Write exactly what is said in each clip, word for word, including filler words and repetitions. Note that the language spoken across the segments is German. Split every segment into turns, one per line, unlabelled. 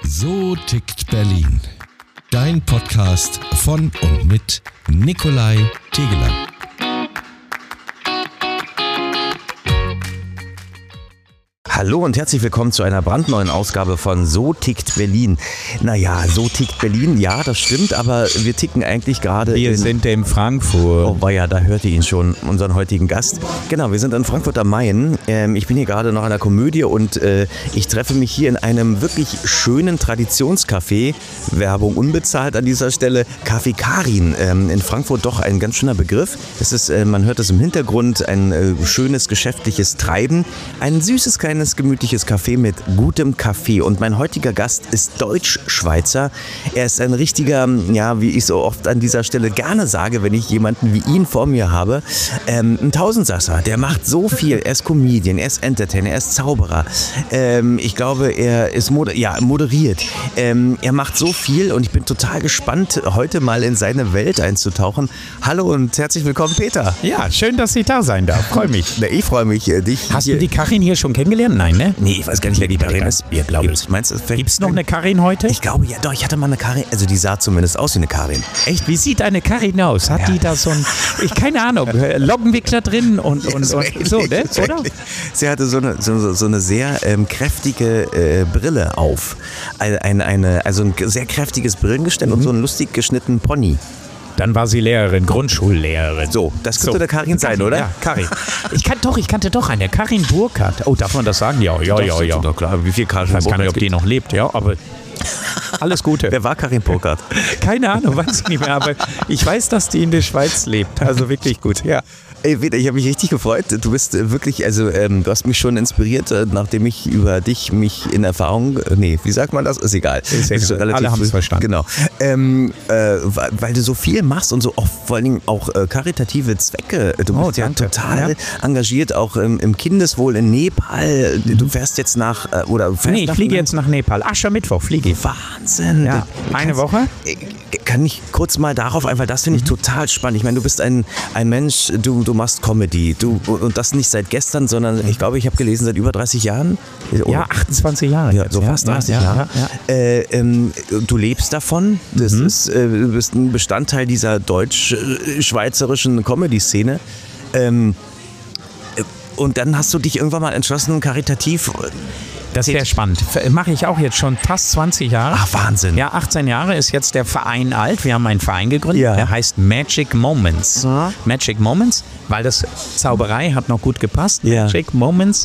So tickt Berlin. Dein Podcast von und mit Nikolai Tegeler.
Hallo und herzlich willkommen zu einer brandneuen Ausgabe von So tickt Berlin. Naja, so tickt Berlin, ja, das stimmt, aber wir ticken eigentlich gerade...
Wir
in,
sind in Frankfurt.
Oh, war ja, da hört ihr ihn schon, unseren heutigen Gast. Genau, wir sind in Frankfurt am Main. Ähm, ich bin hier gerade noch an der Komödie und äh, ich treffe mich hier in einem wirklich schönen Traditionscafé. Werbung unbezahlt an dieser Stelle. Café Karin, ähm, in Frankfurt doch ein ganz schöner Begriff. Es ist, äh, man hört es im Hintergrund, ein äh, schönes geschäftliches Treiben. Ein süßes, kleines gemütliches Café mit gutem Kaffee. Und mein heutiger Gast ist Deutsch-Schweizer. Er ist ein richtiger, ja, wie ich so oft an dieser Stelle gerne sage, wenn ich jemanden wie ihn vor mir habe, ähm, ein Tausendsasser. Der macht so viel. Er ist Comedian, er ist Entertainer, er ist Zauberer. Ähm, ich glaube, er ist moder- ja, moderiert. Ähm, er macht so viel und ich bin total gespannt, heute mal in seine Welt einzutauchen. Hallo und herzlich willkommen, Peter.
Ja, schön, dass ich da sein darf. Freue mich.
Na, ich freue mich, äh, dich.
Hast du die Karin hier schon kennengelernt? Nein, ne?
Nee, ich weiß gar nicht, wer die Karin ist.
Ja, glaube ich.
Meinst du,
Gibt es noch eine Karin heute?
Ich glaube, ja, doch, ich hatte mal eine Karin, also die sah zumindest aus wie eine Karin.
Echt? Wie sieht eine Karin aus? Hat
Ja.
die da so ein, ich keine Ahnung, Lockenwickler drin und, und,
so,
und so, ne? Oder?
Sie hatte so eine, so, so eine sehr ähm, kräftige äh, Brille auf. Eine, eine, eine, also ein sehr kräftiges Brillengestell mhm. und so einen lustig geschnittenen Pony.
Dann war sie Lehrerin, Grundschullehrerin.
So, das könnte
so.
der Karin sein, oder?
Ja, Karin. Ich kannte doch, ich kannte doch eine, Karin Burkhardt. Oh, darf man das sagen? Ja, ja, ja, ja.
Doch klar, wie viel Karin
Ich weiß gar nicht, ob
Burkhardt
die noch lebt, ja, aber alles Gute.
Wer war Karin Burkhardt?
Keine Ahnung, weiß ich nicht mehr, aber ich weiß, dass die in der Schweiz lebt. Also wirklich gut, ja.
Ey, Peter, ich habe mich richtig gefreut. Du bist wirklich, also ähm, du hast mich schon inspiriert, äh, nachdem ich über dich mich in Erfahrung, äh, nee, wie sagt man das? Ist egal.
Ist egal.
Ist relativ,
Alle haben es verstanden.
Genau. Ähm, äh, weil, weil du so viel machst und so oft, vor allen Dingen auch äh, karitative Zwecke. Du
Oh,
bist ja
danke.
total
Ja.
engagiert, auch ähm, im Kindeswohl in Nepal. Du fährst jetzt nach, äh, oder fährst
Nee, ich
nach
fliege jetzt nach Nepal. Aschermittwoch fliege ich.
Wahnsinn.
Ja. Eine
Kannst-
Woche?
Kann ich kurz mal darauf einfach, das finde ich total spannend. Ich meine, du bist ein, ein Mensch, du, du machst Comedy. Du, und das nicht seit gestern, sondern ich glaube, ich habe gelesen, seit über dreißig Jahren.
Ja, achtundzwanzig Jahre.
Ja,
jetzt.
so fast dreißig
ja,
Jahre.
Ja, ja.
Äh, ähm, du lebst davon. Das
Mhm.
ist, äh, du bist ein Bestandteil dieser deutsch-schweizerischen Comedy-Szene. Ähm, äh, und dann hast du dich irgendwann mal entschlossen, karitativ.
Das ist sehr spannend. Mache ich auch jetzt schon fast zwanzig Jahre.
Ach, Wahnsinn.
Ja, achtzehn Jahre ist jetzt der Verein alt. Wir haben einen Verein gegründet,
Ja.
der heißt Magic Moments.
Ja.
Magic Moments, weil das Zauberei hat noch gut gepasst.
Ja.
Magic Moments.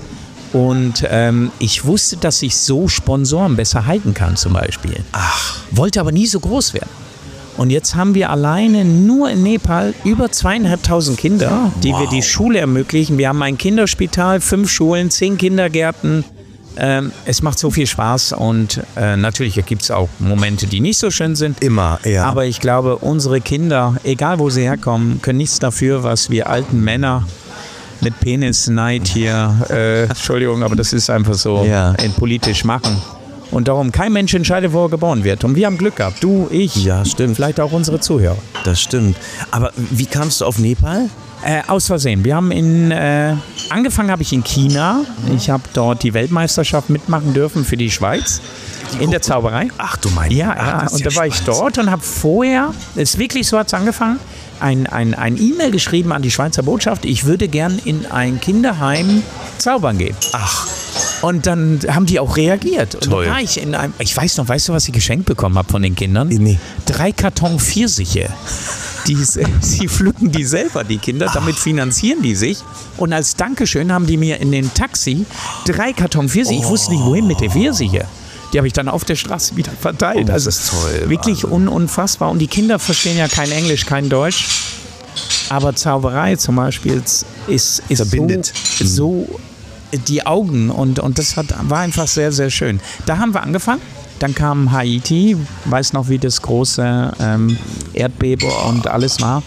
Und ähm, ich wusste, dass ich so Sponsoren besser halten kann zum Beispiel.
Ach.
Wollte aber nie so groß werden. Und jetzt haben wir alleine nur in Nepal über zweieinhalbtausend Kinder, die
Wow.
wir die Schule ermöglichen. Wir haben ein Kinderspital, fünf Schulen, zehn Kindergärten. Ähm, es macht so viel Spaß und äh, natürlich gibt es auch Momente, die nicht so schön sind.
Immer, ja.
Aber ich glaube, unsere Kinder, egal wo sie herkommen, können nichts dafür, was wir alten Männer mit Penisneid hier, äh, Entschuldigung, aber das ist einfach so,
Ja.
in politisch machen. Und darum, kein Mensch entscheidet, wo er geboren wird. Und wir haben Glück gehabt. Du, ich,
Ja, stimmt.
vielleicht auch unsere Zuhörer.
Das stimmt. Aber wie kamst du auf Nepal?
Äh, aus Versehen. Wir haben in, äh, angefangen habe ich in China. Ich habe dort die Weltmeisterschaft mitmachen dürfen für die Schweiz. In der Zauberei.
Ach du meinst.
Ja,
Ach,
ja.
das ist
Und da war ich
spannend.
dort und habe vorher, ist wirklich so hat es angefangen, ein, ein, ein E-Mail geschrieben an die Schweizer Botschaft, ich würde gern in ein Kinderheim zaubern gehen.
Ach.
Und dann haben die auch reagiert. Und
Toll.
dann war ich in einem, ich weiß noch, weißt du, was ich geschenkt bekommen habe von den Kindern?
Nee.
Drei Karton Pfirsiche. Die, sie pflücken die selber, die Kinder, damit finanzieren die sich. Und als Dankeschön haben die mir in den Taxi drei Karton Pfirsiche, ich wusste nicht, wohin mit der Pfirsiche. Die habe ich dann auf der Straße wieder verteilt.
Oh, das
also
ist toll,
wirklich un unfassbar. Und die Kinder verstehen ja kein Englisch, kein Deutsch. Aber Zauberei zum Beispiel ist, ist
Verbindet.
so, so die Augen. Und, und das hat, war einfach sehr, sehr schön. Da haben wir angefangen. Dann kam Haiti, weiß noch, wie das große ähm, Erdbeben und alles war.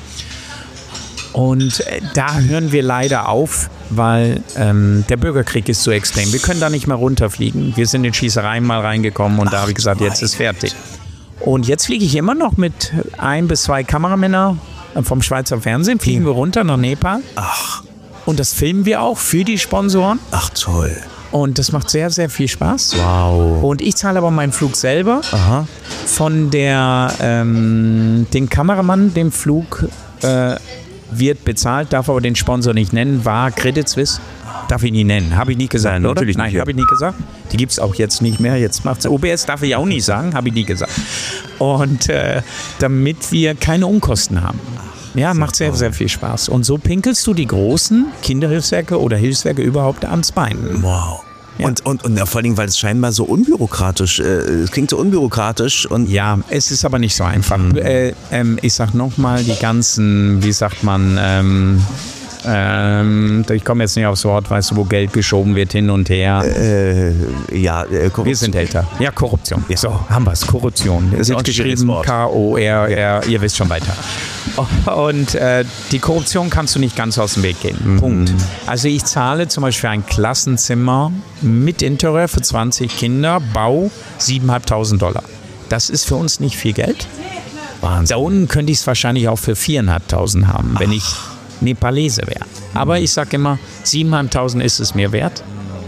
Und äh, da hören wir leider auf, weil ähm, der Bürgerkrieg ist so extrem. Wir können da nicht mehr runterfliegen. Wir sind in Schießereien mal reingekommen und Ach, da habe ich gesagt, jetzt ist fertig. Und jetzt fliege ich immer noch mit ein bis zwei Kameramännern vom Schweizer Fernsehen, fliegen wir runter nach Nepal.
Ach.
Und das filmen wir auch für die Sponsoren.
Ach toll.
Und das macht sehr, sehr viel Spaß.
Wow.
Und ich zahle aber meinen Flug selber.
Aha.
Von der, ähm, den Kameramann, dem Flug äh, wird bezahlt, darf aber den Sponsor nicht nennen, war Credit Suisse. Darf ich nie nennen, habe ich nie gesagt,
Nein,
oder?
natürlich
Nein,
nicht, ja.
habe ich nie gesagt. Die gibt es auch jetzt nicht mehr, jetzt macht's O B S, darf ich auch nicht sagen, habe ich nie gesagt. Und äh, damit wir keine Unkosten haben. Ja, macht sehr, sehr viel Spaß. Und so pinkelst du die großen Kinderhilfswerke oder Hilfswerke überhaupt ans Bein.
Wow.
Ja.
Und, und, und vor allen Dingen, weil es scheinbar so unbürokratisch, äh, es klingt so unbürokratisch und
Ja, es ist aber nicht so einfach. Äh, ähm, ich sag nochmal, die ganzen, wie sagt man, ähm, ähm, ich komme jetzt nicht aufs Wort, weißt du, wo Geld geschoben wird hin und her.
äh, ja, äh, Korruption.
Wir sind älter. Ja, Korruption. So, haben wir es. Korruption.
ist
Es
auch
wird
ein schwieriges
geschrieben
Wort.
K O R R, ihr wisst schon weiter. Und äh, die Korruption kannst du nicht ganz aus dem Weg gehen.
Mhm.
Punkt. Also ich zahle zum Beispiel ein Klassenzimmer mit Interieur für zwanzig Kinder, Bau siebentausendfünfhundert Dollar. Das ist für uns nicht viel Geld.
Wahnsinn.
Da unten könnte ich es wahrscheinlich auch für viertausendfünfhundert haben, wenn ich Nepalese wäre. Aber ich sage immer, siebentausendfünfhundert ist es mir wert.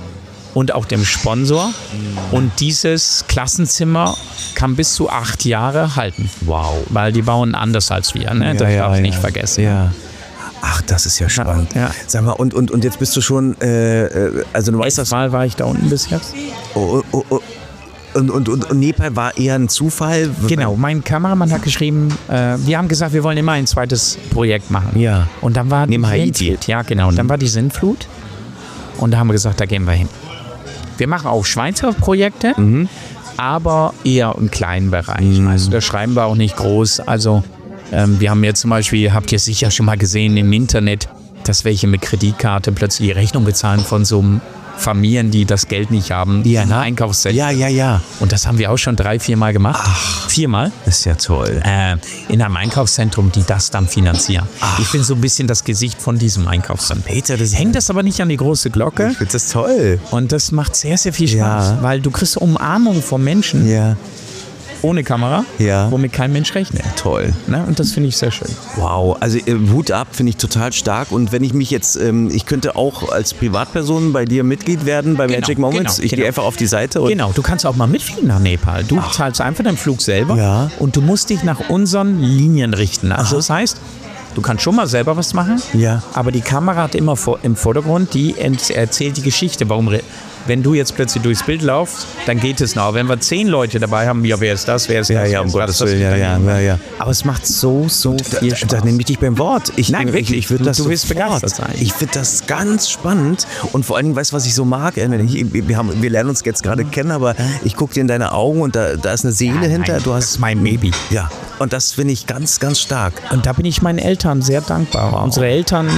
Und auch dem Sponsor. Und dieses Klassenzimmer kann bis zu acht Jahre halten.
Wow.
Weil die bauen anders als wir, ne? Das darf ich nicht vergessen.
Ja. Ach, das ist ja spannend.
Ja.
Sag mal, und, und, und jetzt bist du schon, äh, äh, also du weißt das,
Mal war ich da unten bis jetzt.
oh, oh, oh. Und, und, und, und Nepal war eher ein Zufall?
Genau, mein Kameramann hat geschrieben, äh, wir haben gesagt, wir wollen immer ein zweites Projekt machen.
Ja.
Und dann war
Neben
die
Haiti.
Sintflut. Ja, genau. Und dann war die Sintflut. Und da haben wir gesagt, da gehen wir hin. Wir machen auch Schweizer Projekte,
Mhm.
aber eher im kleinen Bereich. Also da schreiben wir auch nicht groß. Also ähm, wir haben jetzt zum Beispiel, habt ihr sicher schon mal gesehen im Internet, dass welche mit Kreditkarte plötzlich die Rechnung bezahlen von so einem Familien, die das Geld nicht haben, die ein Einkaufszentrum.
Ja, ja, ja.
Und das haben wir auch schon drei, vier Mal gemacht. Viermal.
Das ist ja toll.
Äh, in einem Einkaufszentrum, die das dann finanzieren. Ich bin so ein bisschen das Gesicht von diesem Einkaufszentrum.
Peter, das
Hängt das aber nicht an die große Glocke.
Ich finde das toll.
Und das macht sehr, sehr viel Spaß,
Ja.
weil du kriegst Umarmung von Menschen
Ja.
ohne Kamera,
Ja.
womit kein Mensch rechnet.
Toll.
Ne? Und das finde ich sehr schön.
Wow, also äh, Hut ab, finde ich total stark. Und wenn ich mich jetzt, ähm, ich könnte auch als Privatperson bei dir Mitglied werden, bei
Genau,
Magic Moments.
genau,
ich
genau.
gehe einfach auf die Seite und
Genau, du kannst auch mal mitfliegen nach Nepal. Du zahlst einfach deinen Flug selber
Ja.
und du musst dich nach unseren Linien richten. Also das heißt, du kannst schon mal selber was machen,
Ja.
aber die Kamera hat immer vor, im Vordergrund, die ent- erzählt die Geschichte. Warum, re- wenn du jetzt plötzlich durchs Bild laufst, dann geht es noch. Aber wenn wir zehn Leute dabei haben, ja, wer ist das, wer ist
Ja,
das?
ja,
wer
um
ist
Gottes
das?
Willen, ja, ja, ja, ja.
Aber es macht so, so viel
Da,
Spaß.
da nehme ich dich beim Wort. Ich,
Nein,
ich,
wirklich.
ich würde
Du-
das
du wirst
sofort.
begeistert sein.
Ich finde das ganz spannend und vor allen Dingen, weißt du, was ich so mag? Äh, wenn ich- Wir, haben, wir lernen uns jetzt gerade kennen, aber ich gucke dir in deine Augen und da, da ist eine Seele hinter.
Nein,
Du
das
hast
ist mein Baby.
ja, und das finde ich ganz, ganz stark.
Und da bin ich meinen Eltern sehr dankbar. Unsere Eltern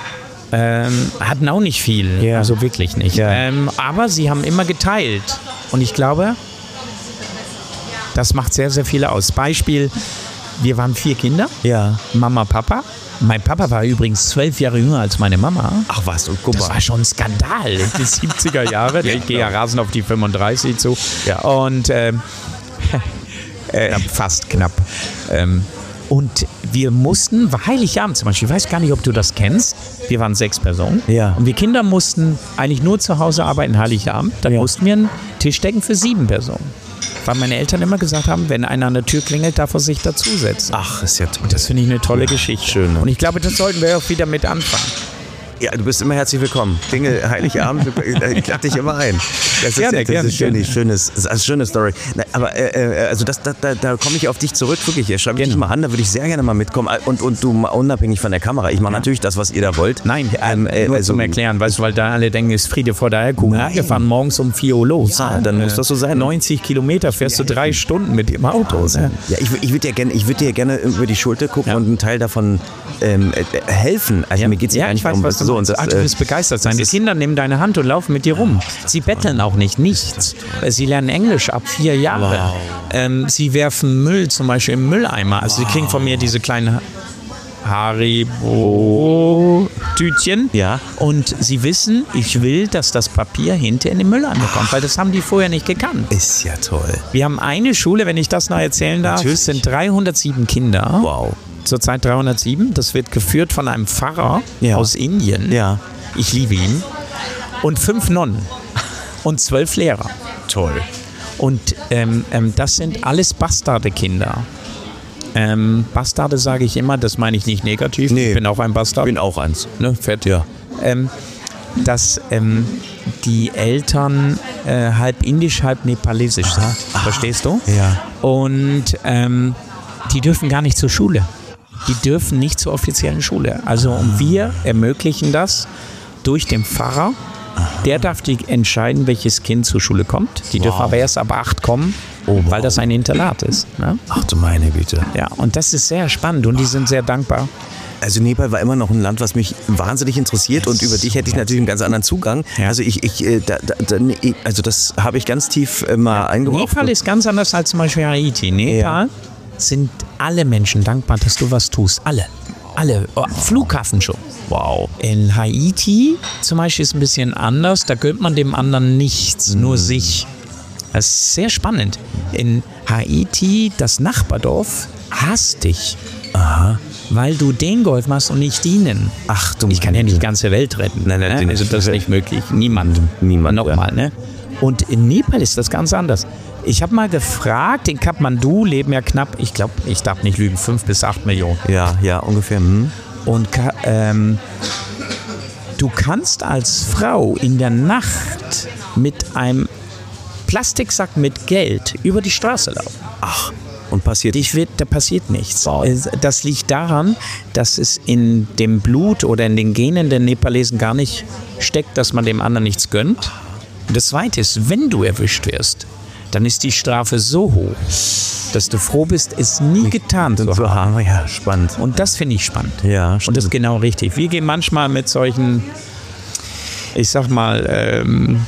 ähm, hatten auch nicht viel,
Ja.
also wirklich nicht.
Ja.
Ähm, aber sie haben immer geteilt. Und ich glaube, das macht sehr, sehr viel aus. Beispiel, wir waren vier Kinder,
Ja.
Mama, Papa. Mein Papa war übrigens zwölf Jahre jünger als meine Mama.
Ach was, und guck
Das
mal.
war schon ein Skandal. Die siebziger Jahre. Ich gehe ja rasend auf die fünfunddreißig zu.
Ja.
Und ähm, äh, fast knapp. Ähm, und wir mussten, war Heiligabend zum Beispiel, ich weiß gar nicht, ob du das kennst. Wir waren sechs Personen.
Ja.
Und wir Kinder mussten eigentlich nur zu Hause arbeiten, Heiligabend. Dann
Ja.
mussten wir einen Tisch decken für sieben Personen. Weil meine Eltern immer gesagt haben, wenn einer an der Tür klingelt, darf er sich dazusetzen.
Ach, ist ja toll.
Das finde ich eine tolle Geschichte.
Schön, ne?
Und ich glaube, das sollten wir auch wieder mit anfangen.
Ja, du bist immer herzlich willkommen. Dinge, Heiligabend, ich lade dich immer ein. Das ist,
Gerne,
das
gerne,
ist schön,
gerne.
schönes, das ist eine schöne Story. Na, aber äh, äh, also das, da, da, da komme ich auf dich zurück, wirklich. Schreib mich
Genau.
mal an, da würde ich sehr gerne mal mitkommen. Und, und du, mal unabhängig von der Kamera. Ich mache natürlich das, was ihr da wollt.
Nein,
ähm, äh,
nur
also,
zum Erklären, weißt du, weil da alle denken, es ist Friede vor der Eierkuchen.
Nein.
Wir fahren morgens um vier Uhr los.
Ja, dann muss das so sein.
neunzig Kilometer fährst du drei Stunden mit dem Auto. Ne?
Ja, ich, wür- ich würde dir gerne, ich würde dir gerne über die Schulter gucken
Ja.
und einen Teil davon ähm, äh, helfen. Also mir geht es
ja,
gar
ich
nicht
weiß,
darum,
was du
so
meinst.
und das,
Ach, du
äh,
wirst begeistert sein. Die
das ist-
Kinder nehmen deine Hand und laufen mit dir rum. Sie betteln auch nicht, nichts. Sie lernen Englisch ab vier Jahre.
Wow.
Ähm, sie werfen Müll zum Beispiel im Mülleimer. Also sie kriegen von mir diese kleinen Haribo-Tütchen.
Ja.
Und sie wissen, ich will, dass das Papier hinter in den Mülleimer kommt, weil das haben die vorher nicht gekannt.
ist ja toll.
Wir haben eine Schule, wenn ich das noch erzählen darf,
Natürlich.
es sind dreihundertsieben Kinder.
Wow.
Zurzeit dreihundertsieben. Das wird geführt von einem Pfarrer
Ja.
aus Indien.
Ja.
Ich liebe ihn. Und fünf Nonnen. und zwölf Lehrer.
Toll.
Und ähm, ähm, das sind alles Bastarde-Kinder. Ähm, Bastarde sage ich immer, das meine ich nicht negativ.
Nee.
Ich bin auch ein Bastard.
Ich bin auch eins.
Ne, fett.
Ja.
Ähm, dass ähm, die Eltern äh, halb indisch, halb nepalesisch sind. Verstehst du?
Ja.
Und ähm, die dürfen gar nicht zur Schule. Die dürfen nicht zur offiziellen Schule. Also und wir ermöglichen das durch den Pfarrer. Der darf die entscheiden, welches Kind zur Schule kommt. Die
Wow.
dürfen aber erst ab acht kommen,
Oh, wow.
weil das ein Internat ist. Ne?
Ach du meine Güte.
Ja, und das ist sehr spannend und die sind sehr dankbar.
Also Nepal war immer noch ein Land, was mich wahnsinnig interessiert und über dich hätte ich natürlich einen ganz anderen Zugang.
Ja.
Also ich, ich äh, da, da, da, nee, also das habe ich ganz tief äh, mal eingebaut.
Nepal ist ganz anders als zum Beispiel Haiti. Nepal sind alle Menschen dankbar, dass du was tust. Alle. Alle. Oh, Flughafen schon.
Wow.
In Haiti zum Beispiel ist es ein bisschen anders. Da gönnt man dem anderen nichts, nur sich. Das ist sehr spannend. In Haiti, das Nachbardorf, hasst dich.
Aha.
Weil du den Golf machst und nicht ihnen.
Ach du
Ich kann ja
meine
nicht die
Güte.
ganze Welt retten.
Nein, nein,
ne? Also das ist nicht möglich. Niemand.
Niemand,
Nochmal, ne? Und in Nepal ist das ganz anders. Ich habe mal gefragt, in Kathmandu leben ja knapp, ich glaube, ich darf nicht lügen, fünf bis acht Millionen.
Ja, ja, ungefähr. Hm.
Und Ka- ähm, du kannst als Frau in der Nacht mit einem Plastiksack mit Geld über die Straße laufen.
Ach, und passiert
Dich wird, da passiert nichts.
Wow.
Das liegt daran, dass es in dem Blut oder in den Genen der Nepalesen gar nicht steckt, dass man dem anderen nichts gönnt. Und das Zweite ist, wenn du erwischt wirst, dann ist die Strafe so hoch, dass du froh bist, es nie getan zu
so
haben.
haben. Ja, spannend.
Und das finde ich spannend.
Ja,
Und das ist genau richtig. Wir gehen manchmal mit solchen, ich sag mal, ähm,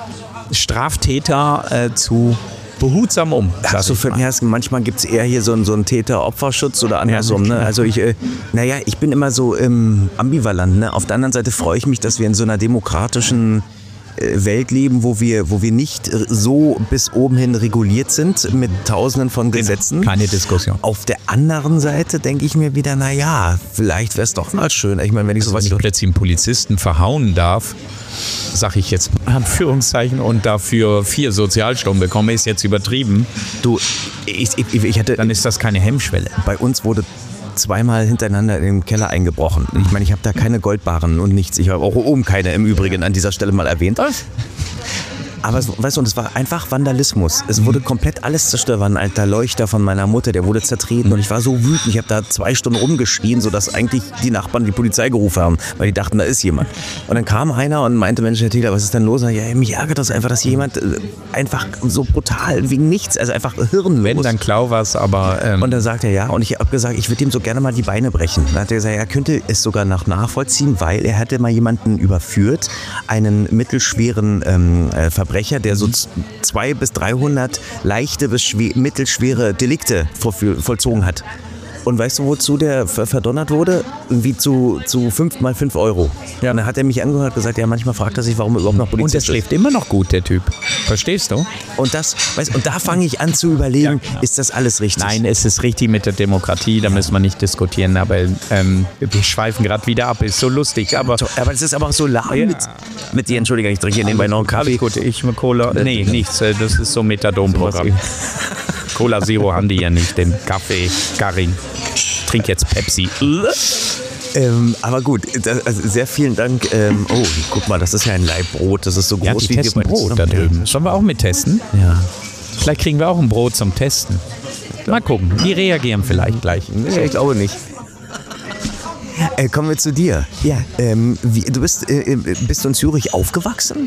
Straftäter äh, zu behutsam um. sag
Also
ich
für,
mal.
ja, es- manchmal gibt es eher hier so einen, so einen Täter-Opferschutz oder andersrum.
Ja,
Ne? Also ich, äh, naja, ich bin immer so ähm, ambivalent. Ne? Auf der anderen Seite freue ich mich, dass wir in so einer demokratischen äh, Welt leben, wo wir, wo wir nicht äh, so bis oben hin reguliert sind mit tausenden von Gesetzen.
Keine Diskussion.
Auf der anderen Seite denke ich mir wieder, naja, vielleicht wäre es doch mal schön. Ich meine, wenn ich
Wenn
sowas...
ich plötzlich einen Polizisten verhauen darf, sage ich jetzt in Anführungszeichen, und dafür vier Sozialstunden bekomme, ist jetzt übertrieben,
Du, ich, ich, ich hatte...
dann ist das keine Hemmschwelle.
Bei uns wurde zweimal hintereinander in den Keller eingebrochen. Ich meine, ich habe da keine Goldbarren und nichts. Ich habe auch oben keine im Übrigen an dieser Stelle mal erwähnt. Aber es, weißt du, und es war einfach Vandalismus. Es wurde komplett alles zerstört. War ein alter Leuchter von meiner Mutter, der wurde zertreten. Und ich war so wütend. Ich habe da zwei Stunden rumgeschrien, sodass eigentlich die Nachbarn die Polizei gerufen haben, weil die dachten, da ist jemand. Und dann kam einer und meinte, Mensch, Herr Thiele, was ist denn los? Und ich, ja, mich ärgert das einfach, dass jemand äh, einfach so brutal, wegen nichts, also einfach hirnlos.
Wenn, dann klau was, aber ähm,
Und dann sagt er ja, und ich habe gesagt, ich würde ihm so gerne mal die Beine brechen. Dann hat er gesagt, er könnte es sogar nach nachvollziehen, weil er hätte mal jemanden überführt, einen mittelschweren ähm, äh, Verbrecher, der so z- zwei bis dreihundert leichte bis schwe- mittelschwere Delikte vollfü- vollzogen hat. Und weißt du, wozu der ver- verdonnert wurde? Wie zu, zu fünf mal fünf Euro. Ja. Und dann hat er mich angehört und gesagt, ja, manchmal fragt er sich, warum er überhaupt noch Polizist
und der
ist.
schläft immer noch gut, der Typ. Verstehst du?
Und das, weißt, und da fange ich an zu überlegen,
Ja, genau.
ist das alles richtig?
Nein, es ist richtig mit der Demokratie, da müssen wir nicht diskutieren, aber ähm, wir schweifen gerade wieder ab, ist so lustig, aber...
Aber es ist aber auch so lahm
Ja.
mit, mit dir, Entschuldigung, ich trinke hier nebenbei noch einen Kaffee.
Gut, ich mit Cola. Nee, nichts. äh, Das ist so ein Methadon-Programm. Cola Zero haben die ja nicht, den Kaffee, Karin. Trink jetzt Pepsi.
Ähm, aber gut, das, also sehr vielen Dank. Ähm, oh, guck mal, das ist ja ein Laibbrot, das ist so groß
Ja, die
wie
testen
hier bei
Brot da drüben. Sollen wir auch mit testen?
Ja.
Vielleicht kriegen wir auch ein Brot zum Testen. Mal gucken. Die reagieren vielleicht gleich.
Nee, ich glaube nicht. Äh, kommen wir zu dir. Ja. Ähm, wie, du bist, äh, bist du in Zürich aufgewachsen?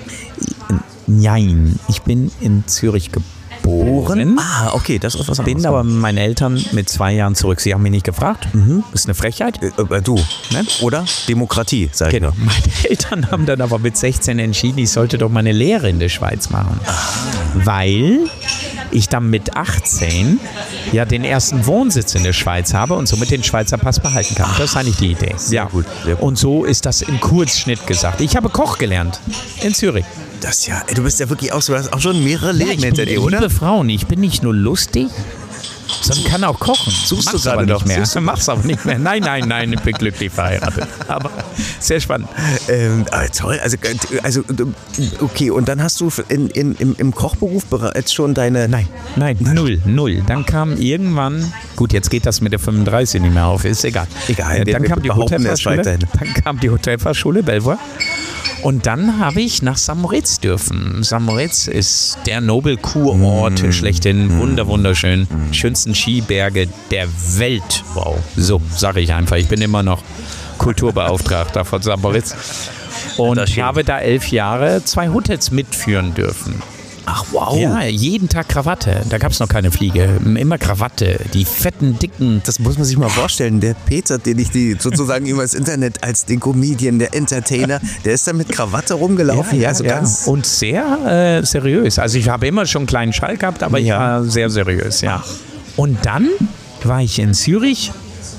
Nein, ich bin in Zürich geboren.
Ah, okay, das ist was anderes.
Bin aber mit meinen Eltern mit zwei Jahren zurück. Sie haben mich nicht gefragt. Das ist eine Frechheit.
Äh, äh, du, ne? Oder? Demokratie, sag ich
Genau.
nur.
Meine Eltern haben dann aber mit sechzehn entschieden, ich sollte doch meine Lehre in der Schweiz machen. Weil ich dann mit achtzehn ja den ersten Wohnsitz in der Schweiz habe und somit den Schweizer Pass behalten kann. Das ist eigentlich die Idee.
Sehr gut, sehr gut.
Und so ist das im Kurzschnitt gesagt. Ich habe Koch gelernt in Zürich.
Das ja, ey, du bist ja wirklich auch so, du hast auch schon mehrere Leben
ich
hinter
bin,
dir, oder?
Liebe Frauen, ich bin nicht nur lustig, sondern kann auch kochen.
Suchst du
Mach's
gerade
aber
noch?
nicht mehr.
Suchst du-
Mach's aber nicht mehr. Nein, nein, nein, ich bin glücklich verheiratet. Aber sehr spannend.
Ähm, ah, toll, also, äh, also äh, okay, und dann hast du in, in, im, im Kochberuf bereits schon deine...
Nein, nein, null, null. Dann kam irgendwann, gut, jetzt geht das mit der fünfunddreißig nicht mehr auf, ist egal.
Egal,
Äh,
wir
dann kam die
behaupten erst
Hotelfachschule.
weiterhin.
Dann kam die Hotelfachschule Belvoir. Und dann habe ich nach Sankt Moritz dürfen. Sankt Moritz ist der Nobel-Kurort
Mm.
schlechthin. Wunder, wunderschön. Schönsten Skiberge der Welt. Wow. So, sage ich einfach. Ich bin immer noch Kulturbeauftragter von Sankt Moritz. Und
Das ist schön.
habe da elf Jahre zwei Hotels mitführen dürfen.
Ach, wow.
Ja, jeden Tag Krawatte. Da gab es noch keine Fliege. Immer Krawatte. Die fetten, dicken.
Das muss man sich mal vorstellen. Der Peter, den ich die sozusagen über das Internet als den Comedian, der Entertainer, der ist da mit Krawatte rumgelaufen. Ja, so ganz.
Und sehr äh, seriös. Also ich habe immer schon einen kleinen Schall gehabt, aber ich
Ja.
war sehr seriös, ja. Und dann war ich in Zürich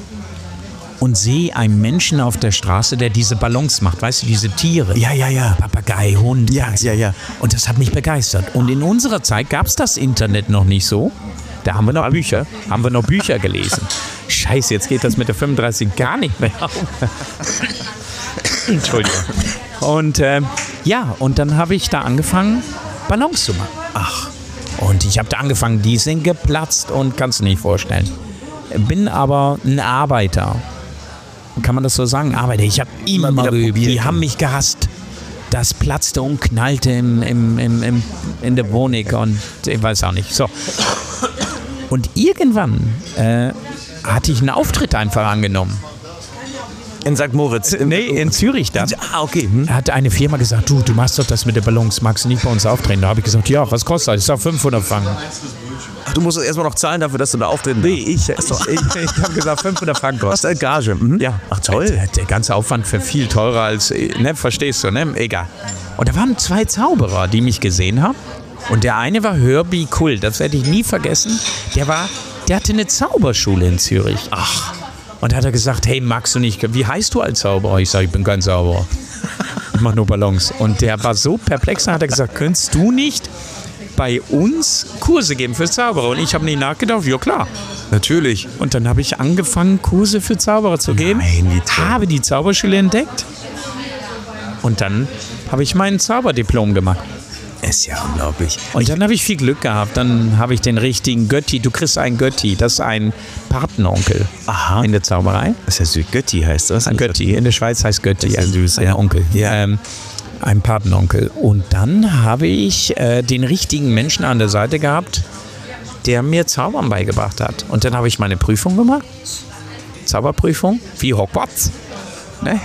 und sehe einen Menschen auf der Straße, der diese Ballons macht, weißt du, diese Tiere.
Ja, ja, ja.
Papagei, Hund.
Ja, ja, ja.
Und das hat mich begeistert. Und in unserer Zeit gab es das Internet noch nicht so. Da haben wir noch Bücher, haben wir noch Bücher gelesen. Scheiße, jetzt geht das mit der fünfunddreißig gar nicht mehr auf. Entschuldigung. Und äh, ja, und dann habe ich da angefangen, Ballons zu machen. Ach. Und ich habe da angefangen, die sind geplatzt und kannst du nicht vorstellen. Bin aber ein Arbeiter. Kann man das so sagen? Arbeiter. Ich habe immer,
Immer wieder
geübt.
probiert.
Die haben mich gehasst. Das platzte und knallte im, im, im, im, in der Wohnung und ich weiß auch nicht. So. Und irgendwann äh, hatte ich einen Auftritt einfach angenommen.
In Sankt Moritz.
Nee, in Zürich dann.
Ah, okay. Hm.
Da hat eine Firma gesagt, du, du machst doch das mit den Ballons, magst du nicht bei uns auftreten? Da habe ich gesagt, ja, was kostet das? Ich sag fünfhundert Franken.
Ach, du musst erstmal noch zahlen dafür, dass du da auftreten
Nee, ich,
Achso.
ich, ich habe gesagt, fünfhundert Franken
Was
kostet.
ist Gage? Mhm.
Ja.
Ach, toll.
Der, der ganze Aufwand für viel teurer als, ne, verstehst du, ne? Egal. Und da waren zwei Zauberer, die mich gesehen haben. Und der eine war Herbie Kull, das werde ich nie vergessen. Der war, der hatte eine Zauberschule in Zürich. Ach. Und da hat er gesagt, hey, magst du nicht, wie heißt du als Zauberer? Ich sage, ich bin kein Zauberer. Ich mache nur Ballons. Und der war so perplex, da hat er gesagt, könntest du nicht bei uns Kurse geben für Zauberer? Und ich habe nicht nachgedacht, ja klar.
Natürlich.
Und dann habe ich angefangen, Kurse für Zauberer zu geben.
Nein, wie toll.
Habe die Zauberschule entdeckt. Und dann habe ich mein Zauberdiplom gemacht.
Ist ja unglaublich.
Und dann habe ich viel Glück gehabt. Dann habe ich den richtigen Götti. Du kriegst einen Götti. Das ist ein Patenonkel.
Aha.
In der Zauberei.
Das ist ja süß. Götti heißt das.
Ein Götti. In der Schweiz heißt Götti.
Das ist ja süß,
Ein
ja.
Onkel.
Ja.
Ähm, ein Patenonkel. Und dann habe ich äh, den richtigen Menschen an der Seite gehabt, der mir Zaubern beigebracht hat. Und dann habe ich meine Prüfung gemacht. Zauberprüfung. Wie Hogwarts. Ne?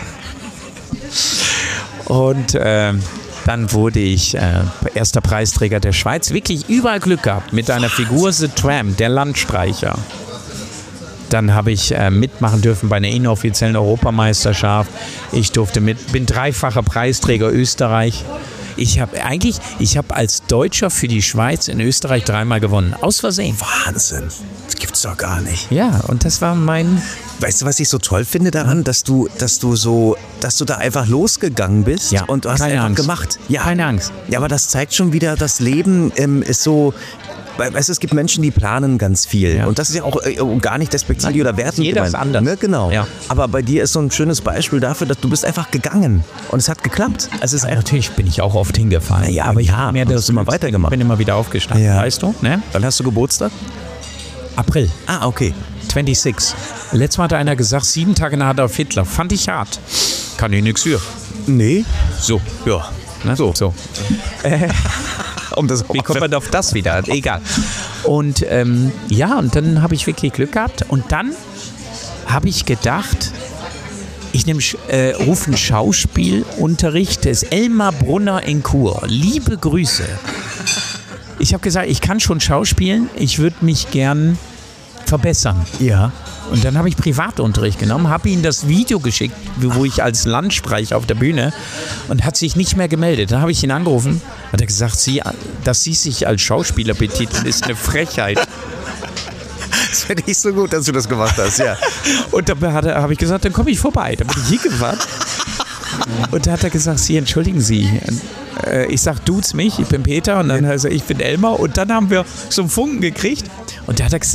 Und äh, dann wurde ich äh, erster Preisträger der Schweiz. Wirklich überall Glück gehabt mit einer Figur The Tramp, der Landstreicher. Dann habe ich äh, mitmachen dürfen bei einer inoffiziellen Europameisterschaft. Ich durfte mit, bin dreifacher Preisträger Österreich. Ich habe eigentlich, ich habe als Deutscher für die Schweiz in Österreich dreimal gewonnen. Aus Versehen.
Wahnsinn. Das gibt's doch gar nicht.
Ja, und das war mein...
Weißt du, was ich so toll finde daran, dass du, dass du so, dass du da einfach losgegangen bist
Ja,
und du hast
keine
einfach
Angst.
gemacht. Ja.
Keine Angst.
Ja, aber das zeigt schon wieder, das Leben ähm, ist so. Weißt du, es gibt Menschen, die planen ganz viel.
Ja.
Und das ist ja auch äh, gar nicht despektierlich oder wertend
Jeder ist
gemeint.
anders.
Ne? Genau.
Ja.
Aber bei dir ist so ein schönes Beispiel dafür, dass du bist einfach gegangen. Und es hat geklappt. Es ist
Ja,
einfach,
natürlich bin ich auch oft hingefallen.
Ja,
aber ich
ja,
habe mir
hast
das
du immer weitergemacht.
bin immer wieder aufgestanden,
Ja.
weißt du? Ne?
Wann hast du Geburtstag?
April
Ah, okay.
sechsundzwanzig. Letztes Mal hat einer gesagt, sieben Tage nach Adolf Hitler. Fand ich hart. Kann ich nichts für.
Nee.
So.
Ja.
Ne? So. so.
Um das
Wie kommt man auf das wieder? Egal. Und ähm, ja, und dann habe ich wirklich Glück gehabt. Und dann habe ich gedacht, ich nehme, äh, rufe einen Schauspielunterricht. Das ist Elmar Brunner in Chur. Liebe Grüße. Ich habe gesagt, ich kann schon schauspielen. Ich würde mich gern verbessern.
Ja.
Und dann habe ich Privatunterricht genommen, habe ihm das Video geschickt, wo ich als Landsprecher auf der Bühne, und hat sich nicht mehr gemeldet. Dann habe ich ihn angerufen, hat er gesagt, sie, dass Sie sich als Schauspieler betiteln, ist eine Frechheit.
Das finde ich so gut, dass du das gemacht hast, ja.
Und dann habe ich gesagt, dann komme ich vorbei. Dann bin ich hingefahren. Und da hat er gesagt, Sie, entschuldigen Sie. Ich sag, du's mich, ich bin Peter. Und dann also ich bin Elmar. Und dann haben wir so einen Funken gekriegt. Und da hat er gesagt,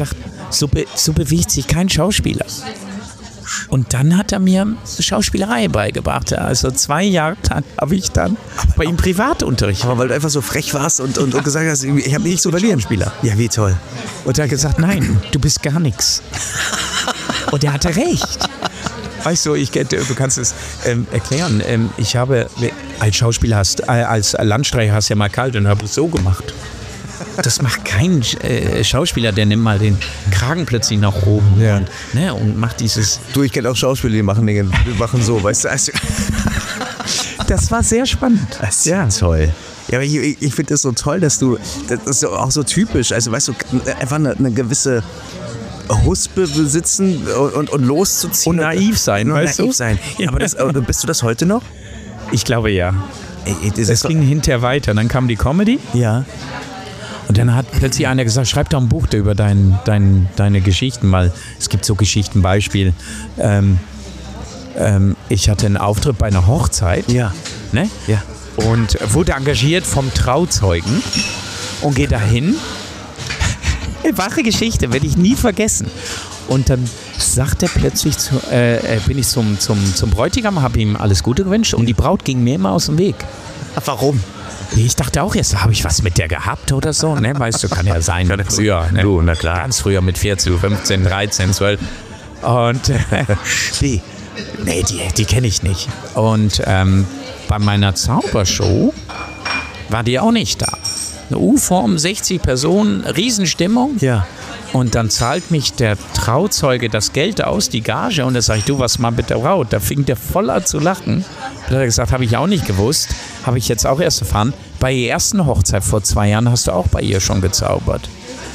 so, be, so bewegt sich kein Schauspieler. Und dann hat er mir Schauspielerei beigebracht. Also zwei Jahre lang habe ich dann bei ihm Privatunterricht.
Aber weil du einfach so frech warst und, und, und gesagt hast, ich habe nichts zu verlieren.
Spieler.
Ja, wie toll.
Und er hat gesagt, nein, du bist gar nichts. Und er hatte recht. Weißt du, ich, du kannst es ähm, erklären. Ähm, ich habe, als Schauspieler hast, äh, als Landstreicher hast du ja mal kalt und habe es so gemacht. Das macht kein äh, Schauspieler, der nimmt mal den Kragen plötzlich nach oben ja. und, ne, und macht dieses...
Du, ich kenne auch Schauspieler, die machen, die machen so, weißt du. Also
das war sehr spannend.
Das ist ja toll. Ja, aber ich, ich finde das so toll, dass du, das ist auch so typisch, also weißt du, einfach eine, eine gewisse Huspe besitzen und, und, und loszuziehen.
Und naiv sein,
und
weißt
naiv
du?
sein. Aber das, bist du das heute noch?
Ich glaube ja.
Ey, das
es ging hinterher weiter, dann kam die Comedy.
Ja.
Und dann hat plötzlich einer gesagt, schreib doch ein Buch über dein, dein, deine Geschichten, weil es gibt so Geschichtenbeispiele. Ähm, ähm, ich hatte einen Auftritt bei einer Hochzeit.
Ja.
Ne?
Ja.
Und wurde engagiert vom Trauzeugen und gehe dahin. Wahre Geschichte, werde ich nie vergessen. Und dann sagt er plötzlich, zu, äh, bin ich zum, zum, zum Bräutigam, habe ihm alles Gute gewünscht und die Braut ging mir immer aus dem Weg.
Warum?
Ich dachte auch erst, habe ich was mit der gehabt oder so, ne? Weißt du, kann ja sein, früher, ne?
Du, na klar.
Ganz früher mit vierzehn, fünfzehn, dreizehn, zwölf. Und äh, die, nee, die, die kenne ich nicht. Und ähm, bei meiner Zaubershow war die auch nicht da. Eine U-Form, sechzig Personen, Riesenstimmung.
Ja.
Und dann zahlt mich der Trauzeuge das Geld aus, die Gage. Und dann sage ich, du, was mal mit der Braut? Da fing der voll an zu lachen. Da hat er gesagt, habe ich auch nicht gewusst. Habe ich jetzt auch erst erfahren. Bei ihrer ersten Hochzeit vor zwei Jahren hast du auch bei ihr schon gezaubert.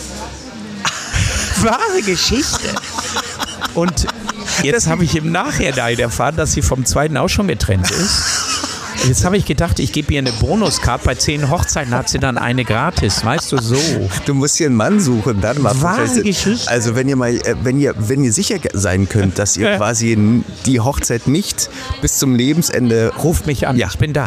Wahre Geschichte. Und jetzt habe ich im Nachhinein erfahren, dass sie vom zweiten auch schon getrennt ist. Jetzt habe ich gedacht, ich gebe ihr eine Bonuskarte. Bei zehn Hochzeiten hat sie dann eine gratis, weißt du, so.
Du musst hier einen Mann suchen, dann macht
Wahre Geschichte.
Also wenn ihr mal, wenn ihr, wenn ihr sicher sein könnt, dass ihr quasi die Hochzeit nicht bis zum Lebensende...
Ruft mich an,
ja.
Ich bin da.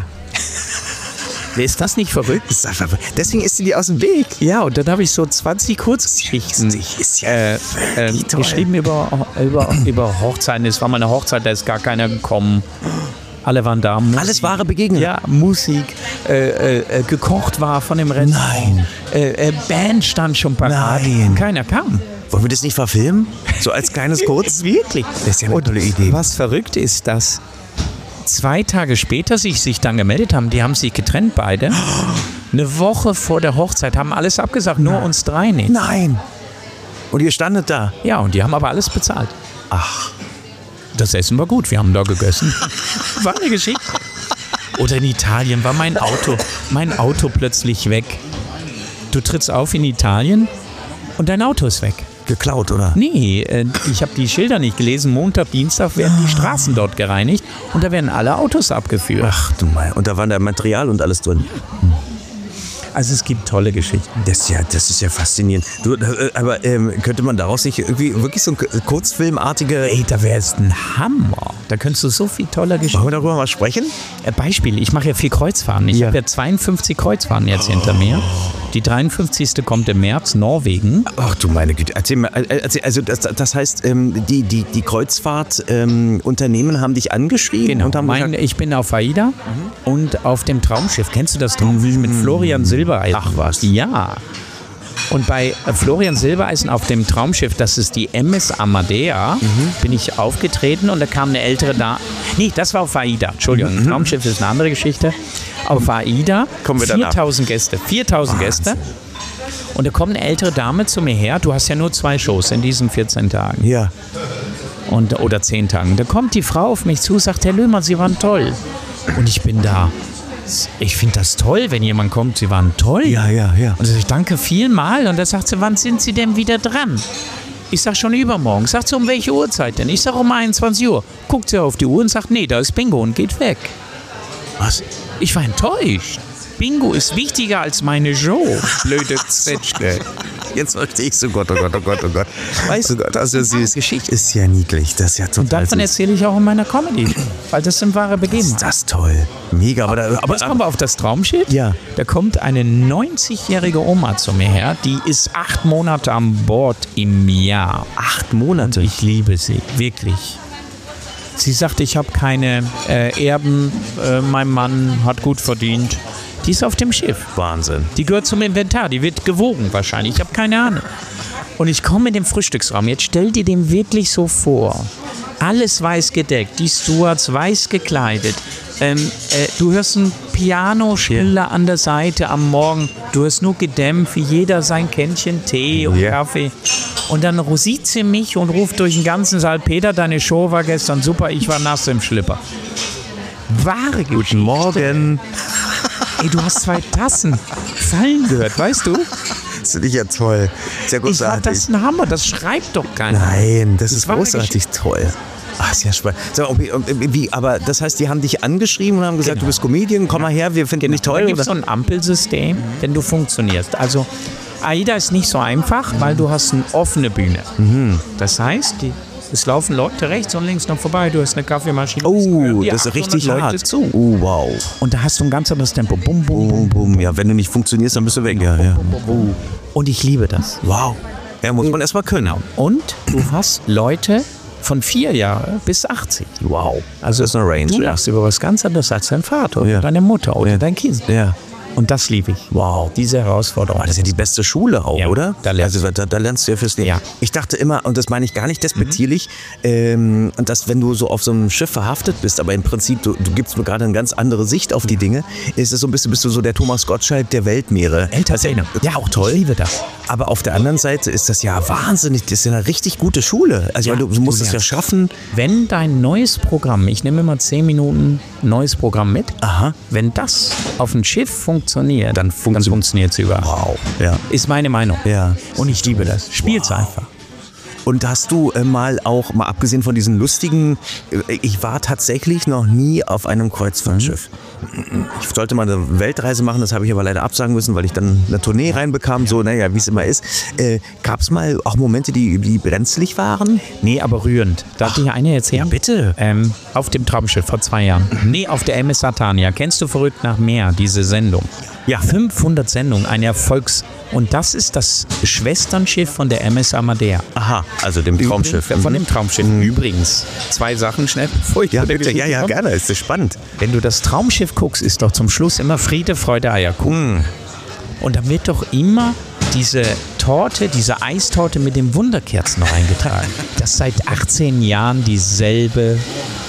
Ist das nicht verrückt?
Das ist einfach, deswegen ist sie dir aus dem Weg.
Ja, und dann habe ich so zwanzig Kurzgeschichten
ist ja
äh, äh, geschrieben über, über, über Hochzeiten. Es war mal eine Hochzeit, da ist gar keiner gekommen. Alle waren da. Musik,
alles wahre Begegnungen.
Ja, Musik, äh, äh, gekocht war von dem Rennen.
Nein.
Äh, äh, Band stand schon parat.
Nein.
Keiner kam.
Wollen wir das nicht verfilmen? So als kleines Kurz?
Wirklich.
Das ist ja eine
Und
tolle Idee.
Was verrückt ist, dass zwei Tage später sich, sich dann gemeldet haben, die haben sich getrennt beide. Eine Woche vor der Hochzeit haben alles abgesagt, nur uns drei nicht.
Nein. Und ihr standet da?
Ja, und die haben aber alles bezahlt.
Ach.
Das Essen war gut, wir haben da gegessen. War eine Geschichte. Oder in Italien war mein Auto, mein Auto plötzlich weg. Du trittst auf in Italien und dein Auto ist weg.
Geklaut, oder?
Nee, äh, ich habe die Schilder nicht gelesen. Montag, Dienstag werden die Straßen dort gereinigt und da werden alle Autos abgeführt.
Ach du mein, und da war da Material und alles drin.
Also es gibt tolle Geschichten.
Das ist ja, das ist ja faszinierend. Du, äh, aber ähm, könnte man daraus nicht irgendwie wirklich so ein Kurzfilmartige...
Ey, da wäre es ein Hammer. Da könntest du so viel toller Geschichten...
Wollen wir darüber mal sprechen?
Äh, Beispiel, ich mache ja viel Kreuzfahren. Ich
Ja.
habe ja zweiundfünfzig Kreuzfahrten jetzt hinter mir. Die dreiundfünfzigste kommt im März, Norwegen.
Ach du meine Güte, erzähl mal, erzähl, also das, das heißt, ähm, die, die, die Kreuzfahrtunternehmen ähm, haben dich angeschrieben
Genau,
und haben
mein,
gesagt,
ich bin auf AIDA und auf dem Traumschiff. Kennst du das Traumschiff mit Florian Silbereisen?
Ach was.
Ja. Und bei äh, Florian Silbereisen auf dem Traumschiff, das ist die M S Amadea,
Mhm.
bin ich aufgetreten und da kam eine ältere da. Nee, das war auf AIDA. Entschuldigung,
Mhm.
Traumschiff ist eine andere Geschichte. Auf AIDA,
Kommen wir danach.
viertausend Gäste. viertausend Gäste. Und da kommt eine ältere Dame zu mir her. Du hast ja nur zwei Shows in diesen vierzehn Tagen.
ja,
Und, oder zehn Tagen. Da kommt die Frau auf mich zu, sagt, Herr Löhmann, Sie waren toll. Und ich bin da. Ich finde das toll, wenn jemand kommt, Sie waren toll.
ja, ja, ja.
Und ich danke vielmal. Und da sagt sie, wann sind Sie denn wieder dran? Ich sag schon übermorgen. Sagt sie, um welche Uhrzeit denn? Ich sag um einundzwanzig Uhr. Guckt sie auf die Uhr und sagt, nee, da ist Bingo und geht weg.
Was?
Ich war enttäuscht. Bingo ist wichtiger als meine Show. Blöde Zwetschge.
Jetzt verstehe ich so, Gott, oh Gott, oh Gott, oh Gott. Weißt du, das ist ja süß.
Geschichte.
Ist ja niedlich, das ist ja total
Und davon
süß.
erzähle ich auch in meiner Comedy, weil das sind wahre
Ist
Begebenheiten.
das toll. Mega. Aber, da,
Aber
aber,
jetzt kommen wir auf das Traumschiff.
Ja.
Da kommt eine neunzigjährige Oma zu mir her, die ist acht Monate an Bord im Jahr.
acht Monate.
Ich liebe sie, wirklich. Sie sagt, ich habe keine äh, Erben, äh, mein Mann hat gut verdient. Die ist auf dem Schiff.
Wahnsinn.
Die gehört zum Inventar, die wird gewogen wahrscheinlich, ich habe keine Ahnung. Und ich komme in den Frühstücksraum, jetzt stell dir den wirklich so vor. Alles weiß gedeckt, die Stewards weiß gekleidet. Ähm, äh, du hörst ein Pianospieler yeah. an der Seite am Morgen. Du hörst nur gedämpft, wie jeder sein Kännchen Tee und
Yeah.
Kaffee. Und dann sieht sie mich und ruft durch den ganzen Saal, Peter, deine Show war gestern super, ich war nass im Schlipper. Wahre Geschichte.
Guten Morgen.
Ey, du hast zwei Tassen fallen gehört, weißt du?
Das finde ich ja toll. Sehr
Ich war,
großartig.
das ist ein Hammer, das schreibt doch keiner.
Nein, das, ist
war
großartig toll. Ach, sehr spannend. So, okay, wie, aber das heißt, die haben dich angeschrieben und haben gesagt,
Genau.
du bist Comedian, komm mal her, wir finden dich
Da
toll.
gibt es so
Oder?
ein Ampelsystem, wenn du funktionierst. Also AIDA ist nicht so einfach, weil du hast eine offene Bühne.
Mhm.
Das heißt, die, es laufen Leute rechts und links noch vorbei, du hast eine Kaffeemaschine.
Oh,
die
das ist
achthundert
richtig
Leute
hart.
zu.
Oh, wow.
Und da hast du ein ganz anderes Tempo. Bum, bum, bum.
Boom, boom. Ja, wenn du nicht funktionierst, dann bist du weg. Ja, ja.
Und ich liebe das.
Wow. Ja, muss man erstmal können.
Und du hast Leute von vier Jahren bis achtzig.
Wow.
Also
Das ist eine Range,
du
ja.
lachst über was ganz anderes als dein Vater oder
Ja.
deine Mutter oder
Ja.
dein Kind.
Ja.
Und das liebe ich.
Wow.
Diese Herausforderung.
Oh, das ist ja die beste Schule auch,
Ja,
oder?
da lernst
also, da, da lernst du ja fürs Leben.
Ja.
Ich dachte immer, und das meine ich gar nicht despektierlich, ähm, dass wenn du so auf so einem Schiff verhaftet bist, aber im Prinzip, du, du gibst mir gerade eine ganz andere Sicht auf die Dinge, ist es so ein bisschen, bist du so der Thomas Gottschalk der Weltmeere.
Älter
Das ist ja, ja, auch toll.
Ich liebe das.
Aber auf der anderen Seite ist das ja wahnsinnig, das ist ja eine richtig gute Schule. Also
Ja,
weil du, du musst
du
es ja
lernst.
schaffen.
Wenn dein neues Programm, ich nehme immer zehn Minuten neues Programm mit,
Aha.
wenn das auf dem Schiff funktioniert, dann, fun dann funktioniert es überall.
Wow. Ja.
Ist meine Meinung.
Ja.
Und ich liebe das. Spiel's
Wow.
einfach.
Und hast du äh, mal auch, mal abgesehen von diesen lustigen, äh, ich war tatsächlich noch nie auf einem Kreuzfahrtschiff. Ich sollte mal eine Weltreise machen, das habe ich aber leider absagen müssen, weil ich dann eine Tournee reinbekam, so, naja, wie es immer ist. Äh, Gab es mal auch Momente, die, die brenzlig waren?
Nee, aber rührend. Darf ich eine erzählen?
Ja, bitte.
Ähm, auf dem Traumschiff vor zwei Jahren. Nee, auf der M S Satania. Kennst du Verrückt nach Meer, diese Sendung?
Ja.
fünfhundert Sendungen, ein Erfolgs... Und das ist das Schwesternschiff von der M S Amadea.
Aha, also dem Traumschiff.
Von dem Traumschiff. Übrigens, zwei Sachen schnell, bevor ich
Ja,
zu der
bitte, ja,
Geschichte
ja,
komme.
gerne, ist das spannend.
Wenn du das Traumschiff guckst, ist doch zum Schluss immer Friede, Freude, Eierkuchen. Und dann wird doch immer diese Torte, diese Eistorte mit den Wunderkerzen noch eingetragen. Das ist seit achtzehn Jahren dieselbe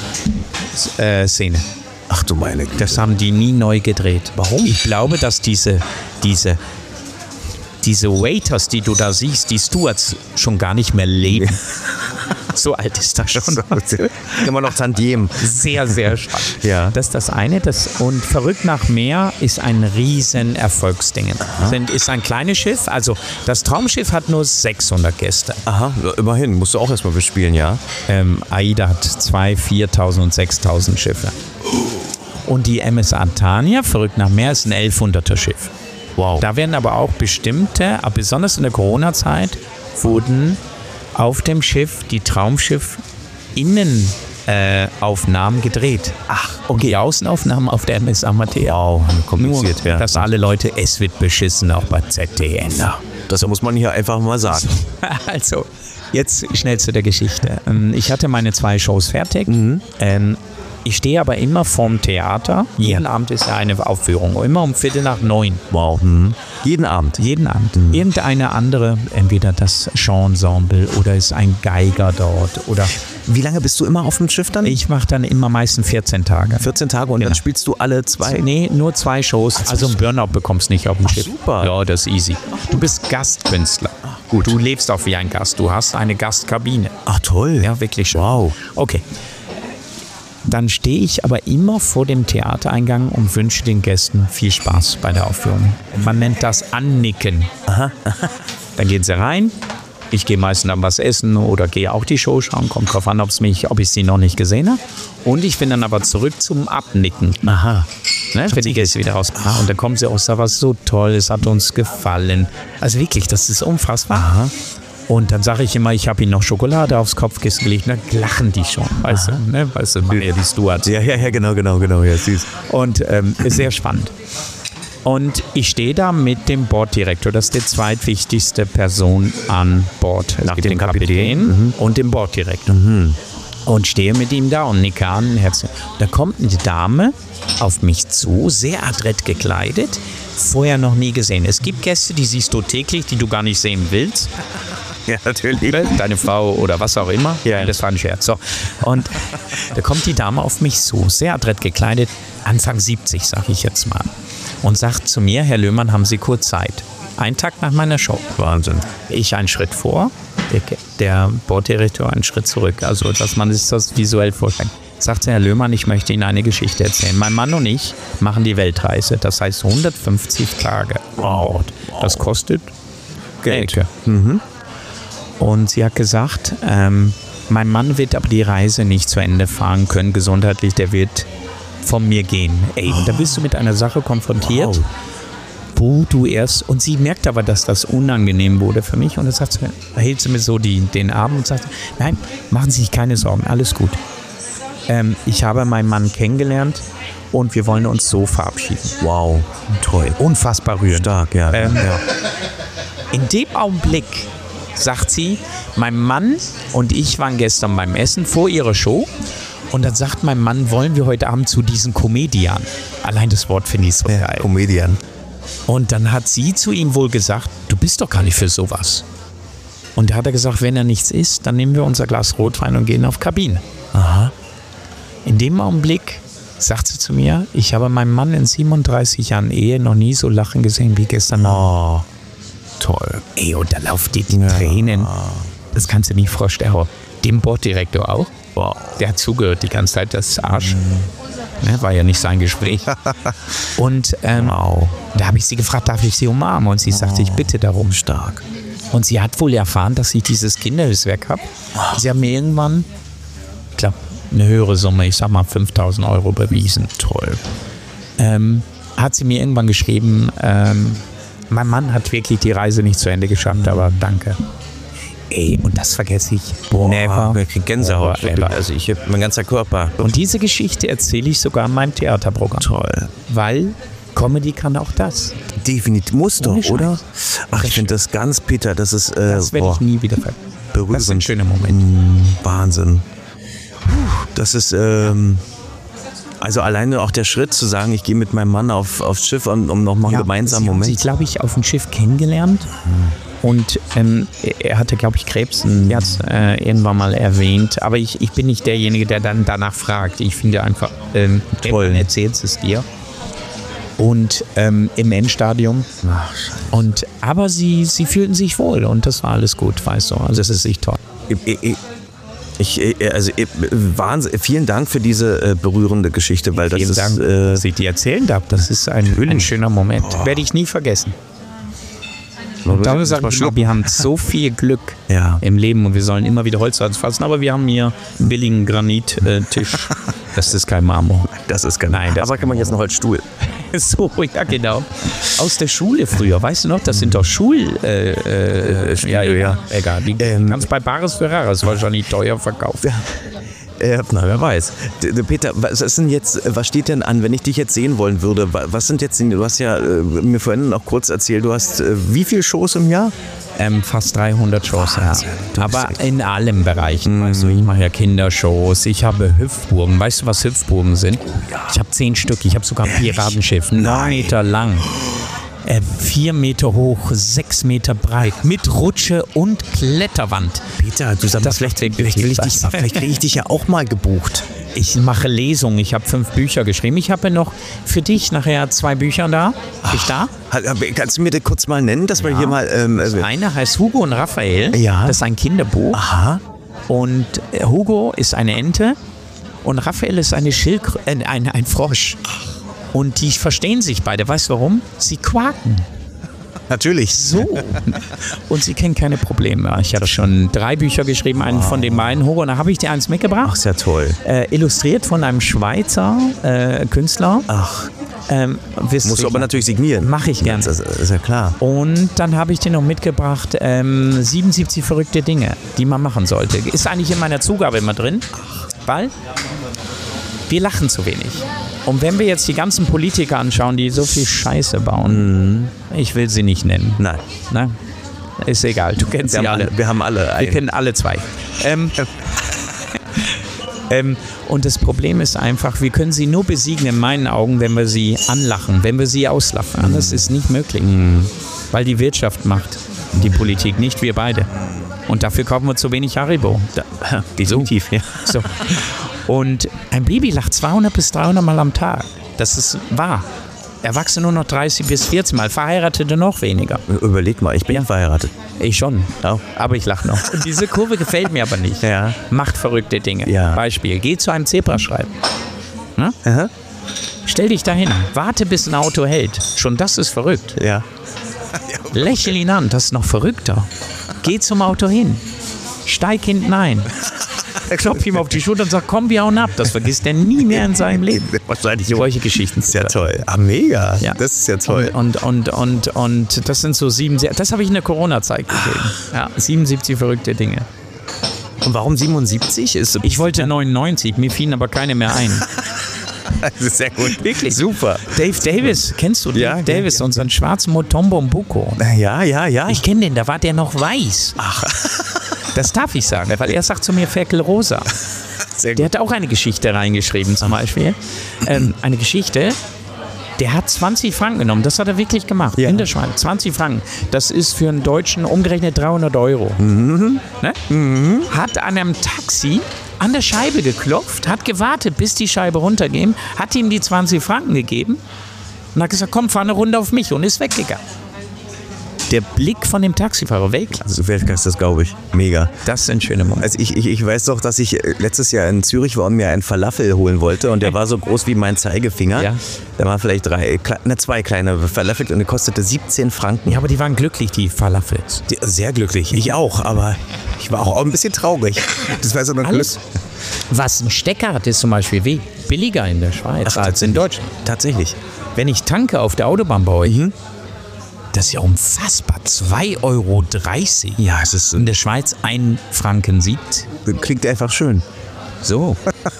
äh, Szene.
Ach du meine Güte.
Das haben die nie neu gedreht.
Warum?
Ich glaube, dass diese, diese, diese Waiters, die du da siehst, die Stewards, schon gar nicht mehr leben. So alt ist das schon.
Immer noch Tantiem.
Sehr, sehr spannend.
Ja.
Das ist das eine. Das, und Verrückt nach Meer ist ein riesen Erfolgsding. Sind, ist ein kleines Schiff. Also das Traumschiff hat nur sechshundert Gäste.
Aha, immerhin, musst du auch erstmal bespielen, ja?
Ähm, AIDA hat zweitausend, viertausend und sechstausend Schiffe. Und die M S Atania, Verrückt nach Meer, ist ein elfhunderter Schiff.
Wow.
Da werden aber auch bestimmte, aber besonders in der Corona-Zeit, wurden auf dem Schiff die Traumschiff Innenaufnahmen äh, gedreht. Ach, und die Außenaufnahmen auf der M S Amadea.
Wow, kompliziert,
Nur,
ja.
dass alle Leute, es wird beschissen, auch bei Z D N.
Das muss man hier einfach mal sagen.
Also, jetzt schnell zu der Geschichte. Ähm, Ich hatte meine zwei Shows fertig.
Mhm.
Ähm, Ich stehe aber immer vorm Theater. Jeden
Ja.
Abend ist ja eine Aufführung. Immer um Viertel nach neun.
Wow. Mhm. Jeden Abend.
Jeden Abend.
Mhm.
Irgendeine andere, entweder das Ensemble oder ist ein Geiger dort. Oder
Wie lange bist du immer auf dem Schiff dann?
ich mache dann immer meistens vierzehn Tage.
vierzehn Tage und
Genau.
dann spielst du alle zwei.
Nee, nur zwei Shows. Also ein Burnout bekommst du nicht auf dem Schiff.
super.
Ja, das ist easy. Du bist Gastkünstler.
gut.
Du lebst auch wie ein Gast. Du hast eine Gastkabine.
Ach toll.
Ja, wirklich schon.
Wow.
Okay. Dann stehe ich aber immer vor dem Theatereingang und wünsche den Gästen viel Spaß bei der Aufführung. Man nennt das Annicken.
Aha.
Dann gehen sie rein. Ich gehe meistens dann was essen oder gehe auch die Show schauen. Kommt drauf an, ob's mich, ob ich sie noch nicht gesehen habe. Und ich bin dann aber zurück zum Abnicken.
Aha.
ne, wenn die Gäste wieder raus. Ah, und dann kommen sie auch, da war so toll, es hat uns gefallen. Also wirklich, das ist unfassbar. Aha. Und dann sage ich immer, ich habe ihnen noch Schokolade aufs Kopfkissen gelegt. Dann lachen die schon, weißt Aha. du, ne? Weißt du, ja, die Stuart.
Ja, ja, ja, genau, genau, genau, ja, süß.
Und ähm, ist sehr spannend. Und ich stehe da mit dem Borddirektor, das ist die zweitwichtigste Person an Bord. Es
Nach
gibt
dem
den Kapitän,
Kapitän
mhm. und dem Borddirektor. Mhm. Und stehe mit ihm da und nicke an. Herz. Da kommt eine Dame auf mich zu, sehr adrett gekleidet, vorher noch nie gesehen. Es gibt Gäste, die siehst du täglich, die du gar nicht sehen willst.
Ja, natürlich.
Deine Frau oder was auch immer. Ja, das war ein Scherz. So. Und da kommt die Dame auf mich zu, sehr adrett gekleidet, Anfang siebzig, sage ich jetzt mal. Und sagt zu mir, Herr Löhmann, haben Sie kurz Zeit? Ein Tag nach meiner Show.
Wahnsinn.
Ich einen Schritt vor, der, der Borddirektor einen Schritt zurück. Also, dass man sich das visuell vorstellt. Sagt Herr Löhmann, ich möchte Ihnen eine Geschichte erzählen. Mein Mann und ich machen die Weltreise. Das heißt hundertfünfzig Tage. Wow. Das kostet Geld. Mhm. Und sie hat gesagt, ähm, mein Mann wird aber die Reise nicht zu Ende fahren können, gesundheitlich, der wird von mir gehen. Ey, und da bist du mit einer Sache konfrontiert, wow. wo du erst, und sie merkt aber, dass das unangenehm wurde für mich, und dann sagt sie, da hält sie mir so die, den Arm und sagt, nein, machen Sie sich keine Sorgen, alles gut. Ähm, ich habe meinen Mann kennengelernt und wir wollen uns so verabschieden.
Wow, toll.
Unfassbar rührend.
Stark, ja.
Ähm,
ja.
In dem Augenblick sagt sie, mein Mann und ich waren gestern beim Essen vor ihrer Show. Und dann sagt mein Mann, wollen wir heute Abend zu diesen Comedian? Allein das Wort finde ich so
ja,
geil.
Comedian.
Und dann hat sie zu ihm wohl gesagt, du bist doch gar nicht für sowas. Und da hat er gesagt, wenn er nichts isst, dann nehmen wir unser Glas Rotwein und gehen auf Kabine. Aha. In dem Augenblick sagt sie zu mir, ich habe meinen Mann in siebenunddreißig Jahren Ehe noch nie so lachen gesehen wie gestern Abend.
Oh, toll.
Ey, und da laufen die, die
ja.
Tränen. Das kannst du nicht vorstellen. Dem Borddirektor auch.
Wow.
Der hat zugehört die ganze Zeit, das Arsch. Mhm. Ne, war ja nicht sein Gespräch. Und ähm, wow. da habe ich sie gefragt, darf ich sie umarmen? Und sie oh. sagte, ich bitte darum.
Stark.
Und sie hat wohl erfahren, dass ich dieses Kinderhilfswerk habe. Oh. Sie haben mir irgendwann, ich glaube, eine höhere Summe, ich sag mal fünftausend Euro bewiesen. Toll. Ähm, hat sie mir irgendwann geschrieben, ähm, mein Mann hat wirklich die Reise nicht zu Ende geschafft, mhm. aber danke. Ey, und das vergesse ich.
Boah,
never.
Ich krieg Gänsehaut.
Never.
Also ich hab mein ganzer Körper.
Und diese Geschichte erzähle ich sogar in meinem Theaterprogramm.
Toll.
Weil Comedy kann auch das.
Definitiv. Muss doch, oder? Ach, ich finde das ganz bitter. Das ist. Äh,
das werde ich nie wieder vergessen.
Berührend.
Das ist ein schöner Moment.
Mm, Wahnsinn. Das ist. Ähm, also alleine auch der Schritt zu sagen, ich gehe mit meinem Mann auf, aufs Schiff, um, um nochmal einen
ja,
gemeinsamen
sie
Moment.
Sie haben sich, glaube ich, auf dem Schiff kennengelernt. Mhm. Und ähm, er hatte, glaube ich, Krebs. Mhm. Er hat es äh, irgendwann mal erwähnt. Aber ich, ich bin nicht derjenige, der dann danach fragt. Ich finde einfach, ähm, toll, erzählt es dir. Und ähm, im Endstadium. Ach, und, aber sie, sie fühlten sich wohl und das war alles gut, weißt du. Also es ist echt toll.
Ich, ich, ich, also ich, Wahnsinn, vielen Dank für diese äh, berührende Geschichte, weil das
vielen
ist,
Dank,
äh,
dass ich die erzählen darf. Das ist ein, ein schöner Moment. Oh. Werde ich nie vergessen. Und darum sagen wir, wir haben so viel Glück
ja.
im Leben und wir sollen immer wieder Holz fassen, aber wir haben hier einen billigen Granittisch. Das ist kein Marmor.
Das ist kein Nein, das aber kann man jetzt noch als Stuhl.
So, ja genau. Aus der Schule früher, weißt du noch, das sind doch Schul... Äh, äh, ja, ja, ja, egal. Die ähm, ganz bei Bares für Rares wahrscheinlich teuer verkauft.
Ja. Äh, na, wer weiß. D- Peter, was ist denn jetzt, was steht denn an, wenn ich dich jetzt sehen wollen würde? Was sind jetzt, du hast ja äh, mir vorhin noch kurz erzählt, du hast äh, wie viele Shows im Jahr?
Ähm, fast dreihundert Shows, ja. Aber in allen Bereichen.
Mhm.
Also ich mache ja Kindershows, ich habe Hüpfburgen. Weißt du, was Hüpfburgen sind? Ich habe zehn Stück, ich habe sogar ein Piratenschiff, neun Meter lang. Äh, vier Meter hoch, sechs Meter breit, mit Rutsche und Kletterwand.
Peter, du sagst, das vielleicht, vielleicht, will ich dich, vielleicht kriege ich dich ja auch mal gebucht.
Ich mache Lesungen, ich habe fünf Bücher geschrieben. Ich habe noch für dich nachher zwei Bücher da. Bin ich da?
Kannst du mir das kurz mal nennen, dass wir ja. hier mal... Ähm,
das eine heißt Hugo und Raphael.
Ja.
Das ist ein Kinderbuch.
Aha.
Und Hugo ist eine Ente und Raphael ist eine Schildkröte, äh, ein, ein Frosch. Und die verstehen sich beide. Weißt du warum? Sie quaken.
Natürlich.
So. Und sie kennen keine Probleme. Ich habe schon drei Bücher geschrieben, einen wow. von den beiden. Hugo, und da habe ich dir eins mitgebracht.
Ach, ist ja toll.
Äh, illustriert von einem Schweizer äh, Künstler.
Ach.
Ähm,
Musst du aber natürlich signieren.
Mache ich gerne.
Das ist ja klar.
Und dann habe ich dir noch mitgebracht ähm, siebenundsiebzig verrückte Dinge, die man machen sollte. Ist eigentlich in meiner Zugabe immer drin, weil wir lachen zu wenig. Und wenn wir jetzt die ganzen Politiker anschauen, die so viel Scheiße bauen, mhm. ich will sie nicht nennen.
Nein.
Na, ist egal, du kennst
wir
sie
alle.
alle.
Wir haben alle einen.
Wir kennen alle zwei. Ähm, ähm, und das Problem ist einfach, wir können sie nur besiegen in meinen Augen, wenn wir sie anlachen, wenn wir sie auslachen. Anders ist nicht möglich. Mhm. Weil die Wirtschaft macht die Politik, nicht wir beide. Und dafür kaufen wir zu wenig Haribo. Da,
definitiv,
so.
ja.
So. Und ein Baby lacht zweihundert bis dreihundert Mal am Tag. Das ist wahr. Erwachsene nur noch dreißig bis vierzig Mal, Verheiratete noch weniger.
Überleg mal, ich bin ja verheiratet.
Ich schon,
oh.
aber ich lache noch. Und diese Kurve gefällt mir aber nicht.
Ja.
Macht verrückte Dinge.
Ja.
Beispiel, geh zu einem Zebrastreifen. Ne?
Aha.
Stell dich dahin, warte bis ein Auto hält. Schon das ist verrückt.
Ja.
Lächel ihn an, das ist noch verrückter. Geh zum Auto hin, steig hinten ein. Er klopft ihm auf die Schulter und sagt, komm, wir hauen ab. Das vergisst er nie mehr in seinem Leben.
Wahrscheinlich
solche Geschichten.
Das ist ja toll. Ah, mega.
Ja.
Das ist ja toll.
Und, und, und, und, und das sind so sieben, das habe ich in der Corona-Zeit gesehen. Ja, siebenundsiebzig verrückte Dinge.
Und warum siebenundsiebzig? Ist
ich wollte neunundneunzig, mir fielen aber keine mehr ein.
Das ist sehr gut.
Wirklich?
Super.
Dave Davis, kennst du Dave
ja,
Davis,
ja, ja.
unseren schwarzen Mutombo Mbuko?
Ja, ja, ja.
Ich kenne den, da war der noch weiß.
Ach.
Das darf ich sagen, weil er sagt zu mir Ferkelrosa.
Sehr gut.
Der hat auch eine Geschichte reingeschrieben zum Beispiel. Ähm, eine Geschichte, der hat zwanzig Franken genommen, das hat er wirklich gemacht,
ja.
in der Schweiz, zwanzig Franken. Das ist für einen Deutschen umgerechnet dreihundert Euro.
Mhm.
Ne?
Mhm.
Hat an einem Taxi an der Scheibe geklopft, hat gewartet, bis die Scheibe runterging, hat ihm die zwanzig Franken gegeben und hat gesagt, komm, fahr eine Runde auf mich und ist weggegangen. Der Blick von dem Taxifahrer, Weltklasse.
Also Weltklasse, das glaube ich. Mega.
Das sind schöne Momente.
Also ich, ich, ich weiß doch, dass ich letztes Jahr in Zürich war und mir einen Falafel holen wollte und der war so groß wie mein Zeigefinger.
Ja.
Da waren vielleicht drei, ne, zwei kleine Falafel und der kostete siebzehn Franken.
Ja, aber die waren glücklich, die Falafels.
Die, sehr glücklich. Ich auch, aber ich war auch ein bisschen traurig. Das war so ein Glück.
Was ein Stecker hat, ist zum Beispiel wie billiger in der Schweiz Ach, als in Deutschland.
Tatsächlich.
Wenn ich tanke auf der Autobahn bei euch, mhm. das ist ja unfassbar. zwei Euro dreißig.
Ja, es ist
in der Schweiz ein Franken siebzig.
Klingt einfach schön.
So.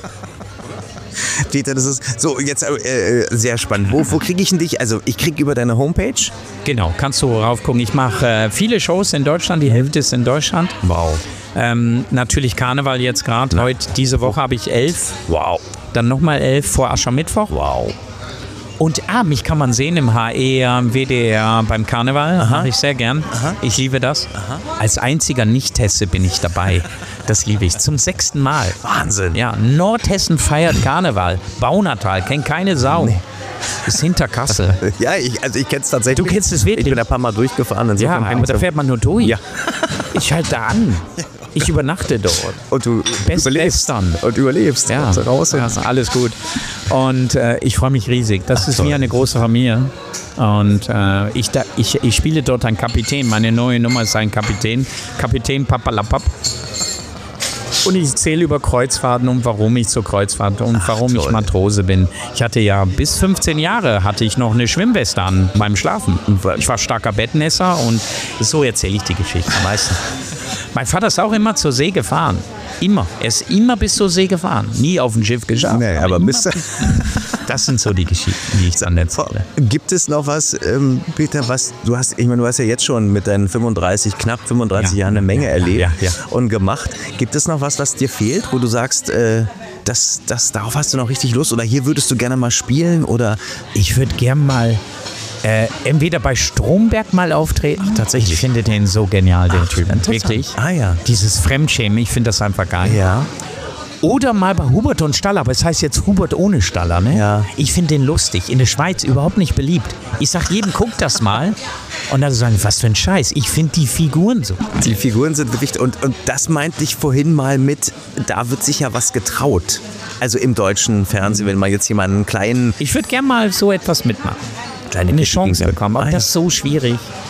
Peter, das ist so jetzt äh, sehr spannend. Wo, wo kriege ich denn dich? Also ich kriege über deine Homepage.
Genau, kannst du raufgucken. Ich mache äh, viele Shows in Deutschland, die Hälfte ist in Deutschland.
Wow.
Ähm, natürlich Karneval jetzt gerade. Heute, diese Woche habe ich elf.
Wow.
Dann nochmal elf vor Aschermittwoch.
Wow.
Und ah, mich kann man sehen im H E R, W D R beim Karneval. Mache ich sehr gern.
Aha.
Ich liebe das.
Aha.
Als einziger Nicht-Hesse bin ich dabei. Das liebe ich. Zum sechsten Mal.
Wahnsinn.
Ja, Nordhessen feiert Karneval. Baunatal, kennt keine Sau. Nee. Ist hinter Kassel.
Ja, ich, also ich kenne es tatsächlich.
Du kennst es wirklich?
Ich bin ein paar Mal durchgefahren.
Ja, aber da fährt man nur durch.
Ja.
Ich halte da an. Ich übernachte dort.
Und du
Best
überlebst.
Dann.
Und überlebst.
Ja,
also raus
ja, alles gut. Und äh, ich freue mich riesig. Das Ach, ist toll. Wie eine große Familie. Und äh, ich, da, ich, ich spiele dort einen Kapitän. Meine neue Nummer ist ein Kapitän. Kapitän Papalapap. Und ich erzähle über Kreuzfahrten und warum ich zur Kreuzfahrt und Ach, warum toll. ich Matrose bin. Ich hatte ja bis fünfzehn Jahre hatte ich noch eine Schwimmweste an beim Schlafen. Ich war starker Bettnässer und so erzähle ich die Geschichte meistens. Mein Vater ist auch immer zur See gefahren. Immer. Er ist immer bis zur See gefahren. Nie auf dem Schiff geschafft.
Nee, aber, aber bis
das sind so die Geschichten, die ich dann erzähle.
Gibt es noch was, ähm, Peter, was du hast, ich meine, du hast ja jetzt schon mit deinen fünfunddreißig, knapp fünfunddreißig ja. Jahren eine Menge
ja,
erlebt
ja, ja.
und gemacht. Gibt es noch was, was dir fehlt, wo du sagst, äh, das, das, darauf hast du noch richtig Lust oder hier würdest du gerne mal spielen? Oder
ich würde gerne mal Äh, entweder bei Stromberg mal auftreten.
Ach, tatsächlich.
Ich finde den so genial, den
Ach,
Typen. Wirklich.
Ah ja.
Dieses Fremdschämen, ich finde das einfach geil.
Ja.
Oder mal bei Hubert und Staller, aber es heißt jetzt Hubert ohne Staller, ne?
Ja.
Ich finde den lustig. In der Schweiz überhaupt nicht beliebt. Ich sag jedem, guck das mal. Und dann sagen, was für ein Scheiß. Ich finde die Figuren so.
Die Figuren sind wirklich, und, und das meinte ich vorhin mal mit, da wird sicher was getraut. Also im deutschen Fernsehen, wenn man jetzt jemanden kleinen...
Ich würde gerne mal so etwas mitmachen. Kleine eine Chance bekommen, aber ah, ja. das ist so schwierig.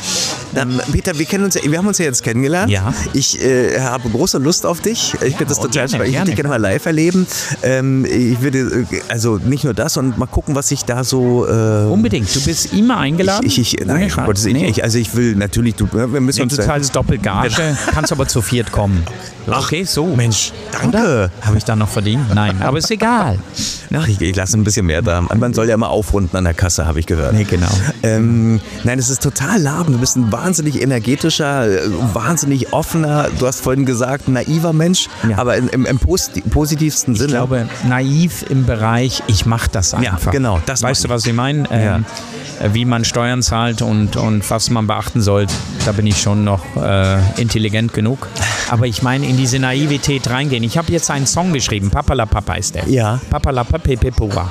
Ähm, Peter, wir kennen uns, wir haben uns ja jetzt kennengelernt.
Ja.
Ich äh, habe große Lust auf dich. Ich finde das
oh,
total
gerne,
spannend. Ich würde
gerne.
dich gerne mal live erleben. Ähm, ich würde, äh, also nicht nur das, und mal gucken, was ich da so... Äh,
Unbedingt. Du bist immer eingeladen.
Ich, ich, nein,
Ohne
um
Scheiß.
Gottes Willen,
Nee.
ich, also ich will natürlich, du, wir müssen
Nee,
uns...
du zahlst Doppelgage, kannst aber zu viert kommen. Okay, so.
Mensch, danke.
Habe ich da noch verdient? Nein, aber ist egal.
Ach, ich, ich lasse ein bisschen mehr da. Man soll ja mal aufrunden an der Kasse, habe ich gehört.
Nee, genau.
Ähm, nein, es ist total lahm. Du bist ein wahnsinnig energetischer, äh, wahnsinnig offener, du hast vorhin gesagt, naiver Mensch,
Ja.
aber in, im, im posit positivsten
Ich
Sinne.
glaube, naiv im Bereich, ich mache das einfach.
Ja, genau, das
weißt du,
meine
was ich meine? Ähm, äh, wie man Steuern zahlt und, und was man beachten sollte, da bin ich schon noch äh, intelligent genug. Aber ich meine, in diese Naivität reingehen. Ich habe jetzt einen Song geschrieben, Papala Papa ist der.
Ja.
Papala Pepe Pura.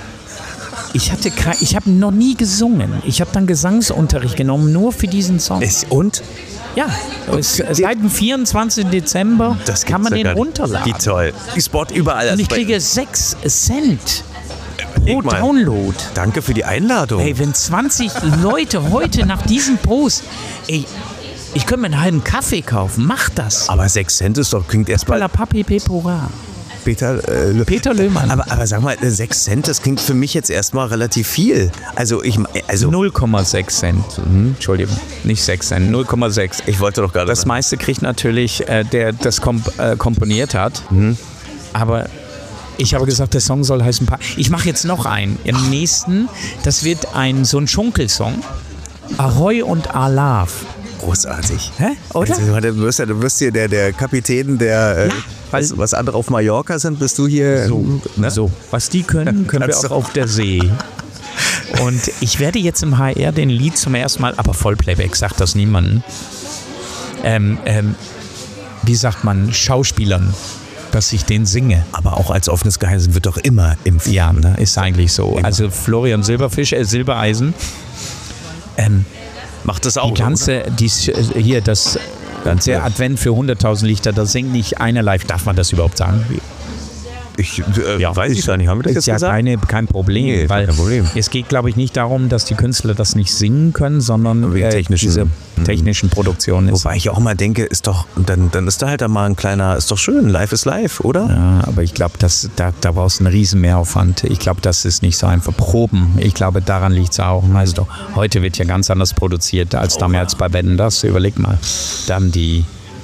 Ich hatte kei- ich habe noch nie gesungen. Ich habe dann Gesangsunterricht genommen, nur für diesen Song.
Ist, und?
Ja, es, seit dem vierundzwanzigsten Dezember
Das
kann man
gibt's ja
den
gar nicht.
runterladen.
Wie toll. Spot überall.
Und ich
Also bei-
kriege sechs Cent pro
Leg mal.
Download.
Danke für die Einladung.
Ey, wenn zwanzig Leute heute nach diesem Post, ey, ich könnte mir einen halben Kaffee kaufen, mach das.
aber sechs Cent ist doch, klingt erstmal...
Pala Papi Pepora.
Peter, äh,
Peter Löhmann.
aber, aber sag mal, äh, sechs Cent, das klingt für mich jetzt erstmal relativ viel. Also ich, also
null Komma sechs Cent. Mhm. Entschuldigung, nicht sechs Cent, null Komma sechs.
ich wollte doch gerade
Das
sagen.
meiste kriegt natürlich, äh, der das komp äh, komponiert hat.
Mhm.
Aber ich habe gesagt, der Song soll heißen... Pa ich mache jetzt noch einen. Im nächsten, das wird ein so ein Schunkelsong. Ahoi und Alav.
Großartig.
Hä? Oder?
Also, du wirst ja, du wirst hier der, der Kapitän, der, äh,
Ja, weil-
was, was andere auf Mallorca sind, bist du hier.
So,
ne?
so. Was die können, können wir
Kannst
auch
du-
auf der See. Und ich werde jetzt im H R den Lied zum ersten Mal, aber Vollplayback, sagt das niemandem. Ähm, ähm, wie sagt man, Schauspielern, dass ich den singe.
Aber auch als offenes Geheimnis wird doch immer im Film.
Ja, ne, ist eigentlich so. Also Florian Silberfisch, äh, Silbereisen. Ähm,
Macht das auch.
die ganze, die, hier, das
Ganze-
der Advent für hunderttausend Lichter, da singt nicht einer live. Darf man das überhaupt sagen?
Ich äh,
Ja.
weiß ich gar nicht. Haben wir das
ist
jetzt
ja
gesagt?
keine, kein Problem,
Nee,
weil
kein Problem.
es geht, glaube ich, nicht darum, dass die Künstler das nicht singen können, sondern
Wegen
äh,
technischen-
diese technischen Produktionen ist.
Wobei ich auch mal denke, ist doch, dann, dann ist da halt mal ein kleiner, ist doch schön, live ist live, oder?
Ja, aber ich glaube, dass da, da brauchst du einen riesen Mehraufwand. Ich glaube, das ist nicht so einfach. Proben, ich glaube, daran liegt es auch. Also, heute wird ja ganz anders produziert als damals bei Wetten, das. Überleg mal. Dann die,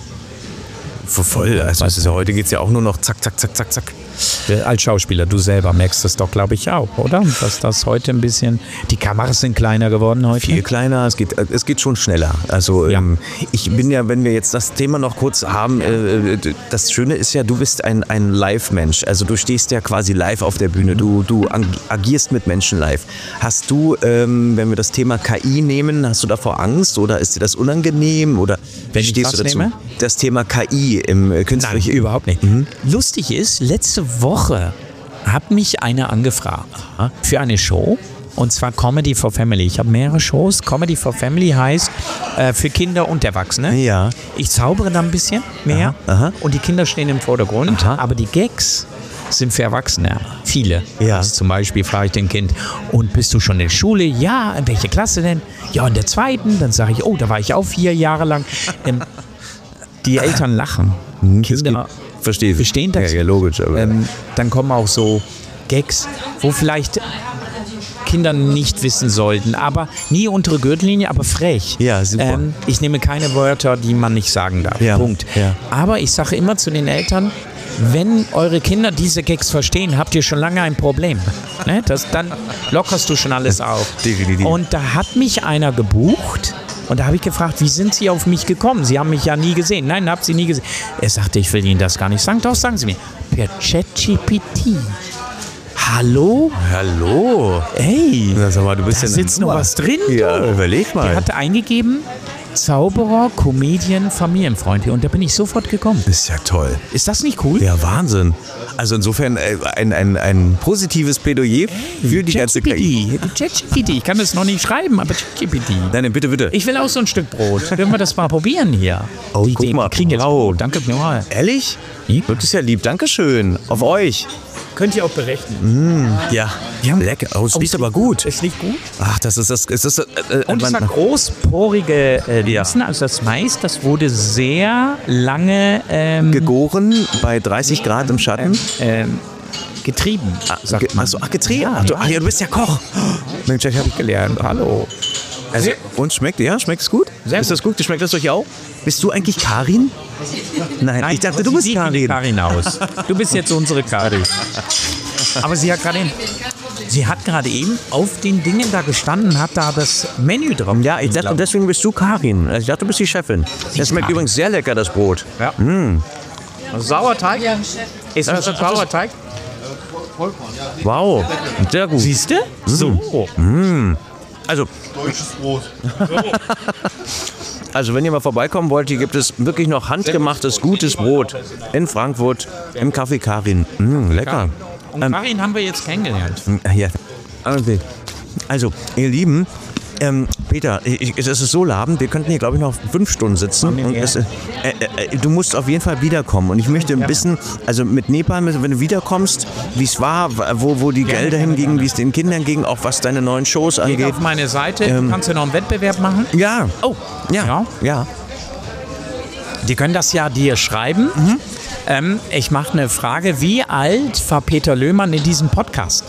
Voll. Also es ist ja, heute geht es ja auch nur noch zack, zack, zack, zack, zack.
äh, als Schauspieler, du selber merkst das doch, glaube ich, auch, oder? Dass das heute ein bisschen, die Kameras sind kleiner geworden heute.
Viel kleiner, es geht, es geht schon schneller. Also
Ja.
ähm, ich bin ja, wenn wir jetzt das Thema noch kurz haben, äh, das Schöne ist ja, du bist ein, ein Live-Mensch. Also du stehst ja quasi live auf der Bühne, du, du agierst mit Menschen live. Hast du, ähm, wenn wir das Thema K I nehmen, hast du davor Angst oder ist dir das unangenehm? Oder
Wenn ich
stehst
was
du dazu?
nehme?
Das Thema K I im äh, künstlichen...
Überhaupt nicht. Lustig ist, letzte Woche hat mich einer angefragt für eine Show. Und zwar Comedy for Family. Ich habe mehrere Shows. Comedy for Family heißt äh, für Kinder und Erwachsene.
Ja.
Ich zaubere da ein bisschen mehr.
Aha, aha.
Und die Kinder stehen im Vordergrund.
Aha.
Aber die Gags sind für Erwachsene. Viele.
Ja.
Also zum Beispiel frage ich den Kind, und bist du schon in der Schule? Ja. In welche Klasse denn? Ja, in der zweiten. Dann sage ich, oh, da war ich auch vier Jahre lang. Ähm, die Eltern lachen. Kinder
Verstehe.
verstehen das.
Ja, ja, logisch. Aber
Ähm, dann kommen auch so Gags, wo vielleicht Kinder nicht wissen sollten, aber nie untere Gürtellinie, aber frech.
Ja, super.
Ähm, ich nehme keine Wörter, die man nicht sagen darf.
Ja,
Punkt.
ja.
Aber ich sage immer zu den Eltern, wenn eure Kinder diese Gags verstehen, habt ihr schon lange ein Problem. Ne? Das, dann lockerst du schon alles auf.
Definitiv.
Und da hat mich einer gebucht. Und da habe ich gefragt, wie sind Sie auf mich gekommen? Sie haben mich ja nie gesehen. Nein, habt Sie nie gesehen. Er sagte, ich will Ihnen das gar nicht sagen. Doch, sagen Sie mir. Per ChatGPT. Hallo?
Hallo.
Hey,
Na, sag mal, du bist
da
ja eine
sitzt noch
Nummer.
was drin.
Ja,
du.
überleg mal.
Der hatte eingegeben, Zauberer, Comedian, Familienfreund. Und da bin ich sofort gekommen.
Ist ja toll.
Ist das nicht cool?
Ja, Wahnsinn. Also insofern äh, ein, ein, ein positives Plädoyer für die ganze K I.
ChatGPT. ChatGPT. Ich kann das noch nicht schreiben, aber ChatGPT.
Nein, nein, bitte, bitte.
Ich will auch so ein Stück Brot. Können wir das mal probieren hier?
Oh,
die,
guck
die
mal.
kriegen jetzt
Wow.
Brot. Danke mir mal.
Ehrlich?
Hm?
Das ist ja lieb. Dankeschön. Auf euch.
Könnt ihr auch berechnen.
Mm, ja,
haben,
lecker. Oh, es riecht aber gut.
Es riecht gut.
Ach, das ist das. Ist das äh,
Und es hat großporige äh, Linsen, ja. Also das Mais, das wurde sehr lange ähm,
gegoren bei dreißig Grad im Schatten.
Ähm, ähm, getrieben.
Ah, ge Achso, ach, getrieben?
Ja,
ach, du,
ja.
ach ja, du bist ja Koch. Mensch, ich habe ich gelernt. Hallo. Also, und schmeckt, ja, schmeckt es gut?
Sehr
ist das gut? Schmeckt das euch auch? Bist du eigentlich Karin? Nein,
Nein,
ich dachte, du bist
sieht
Karin.
Wie Karin aus. Du bist jetzt unsere Karin. Aber sie hat gerade eben, sie hat gerade eben auf den Dingen da gestanden, hat da das Menü drauf.
Ja, ich dachte, deswegen bist du Karin. Ich dachte, du bist die Chefin. Das schmeckt
Karin.
übrigens sehr lecker, das Brot.
Ja.
Mm.
Sauerteig? Ist das ein Sauerteig?
Wow, sehr gut.
Siehst du? So.
Mm. Also,
Deutsches Brot.
also, wenn ihr mal vorbeikommen wollt, hier gibt es wirklich noch handgemachtes, gutes Brot in Frankfurt im Café Karin. Mm, lecker.
Und Karin haben wir jetzt kennengelernt.
Ja. Okay. Also, ihr Lieben, ähm, Peter, ich, es ist so labend, wir könnten hier, glaube ich, noch fünf Stunden sitzen. Und es, äh, äh, du musst auf jeden Fall wiederkommen. Und ich möchte ein bisschen, also mit Nepal, wenn du wiederkommst, wie es war, wo, wo die Gelder hingingen, wie es den Kindern ging, auch was deine neuen Shows
Geht
angeht.
auf meine Seite,
Ähm,
du kannst ja noch einen Wettbewerb machen.
Ja.
Oh,
Ja.
ja.
Ja.
Die können das ja dir schreiben.
Mhm.
Ähm, ich mache eine Frage, wie alt war Peter Löhmann in diesem Podcast?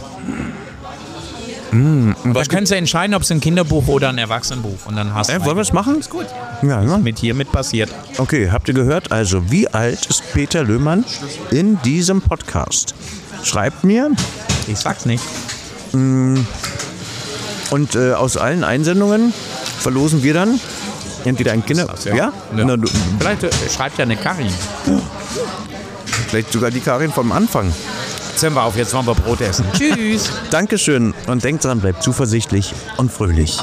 Mhm.
Da können Sie entscheiden, ob es ein Kinderbuch oder ein Erwachsenenbuch. Und dann hast
Äh,
du
wollen wir es machen?
Ist gut.
Ja, ja.
Mit hiermit passiert.
Okay, habt ihr gehört? Also, wie alt ist Peter Löhmann in diesem Podcast? Schreibt mir.
Ich sag's nicht.
Und äh, aus allen Einsendungen verlosen wir dann entweder ein Kinder...
Ja?
Ja?
Ja.
Na, du,
Vielleicht äh, schreibt ja eine Karin.
vielleicht sogar die Karin vom Anfang.
Jetzt hören wir auf, jetzt wollen wir Brot essen. Tschüss.
Dankeschön und denkt dran, bleibt zuversichtlich und fröhlich.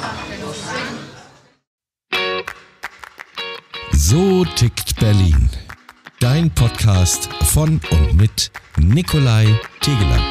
So tickt Berlin. Dein Podcast von und mit Nikolai Tegeler.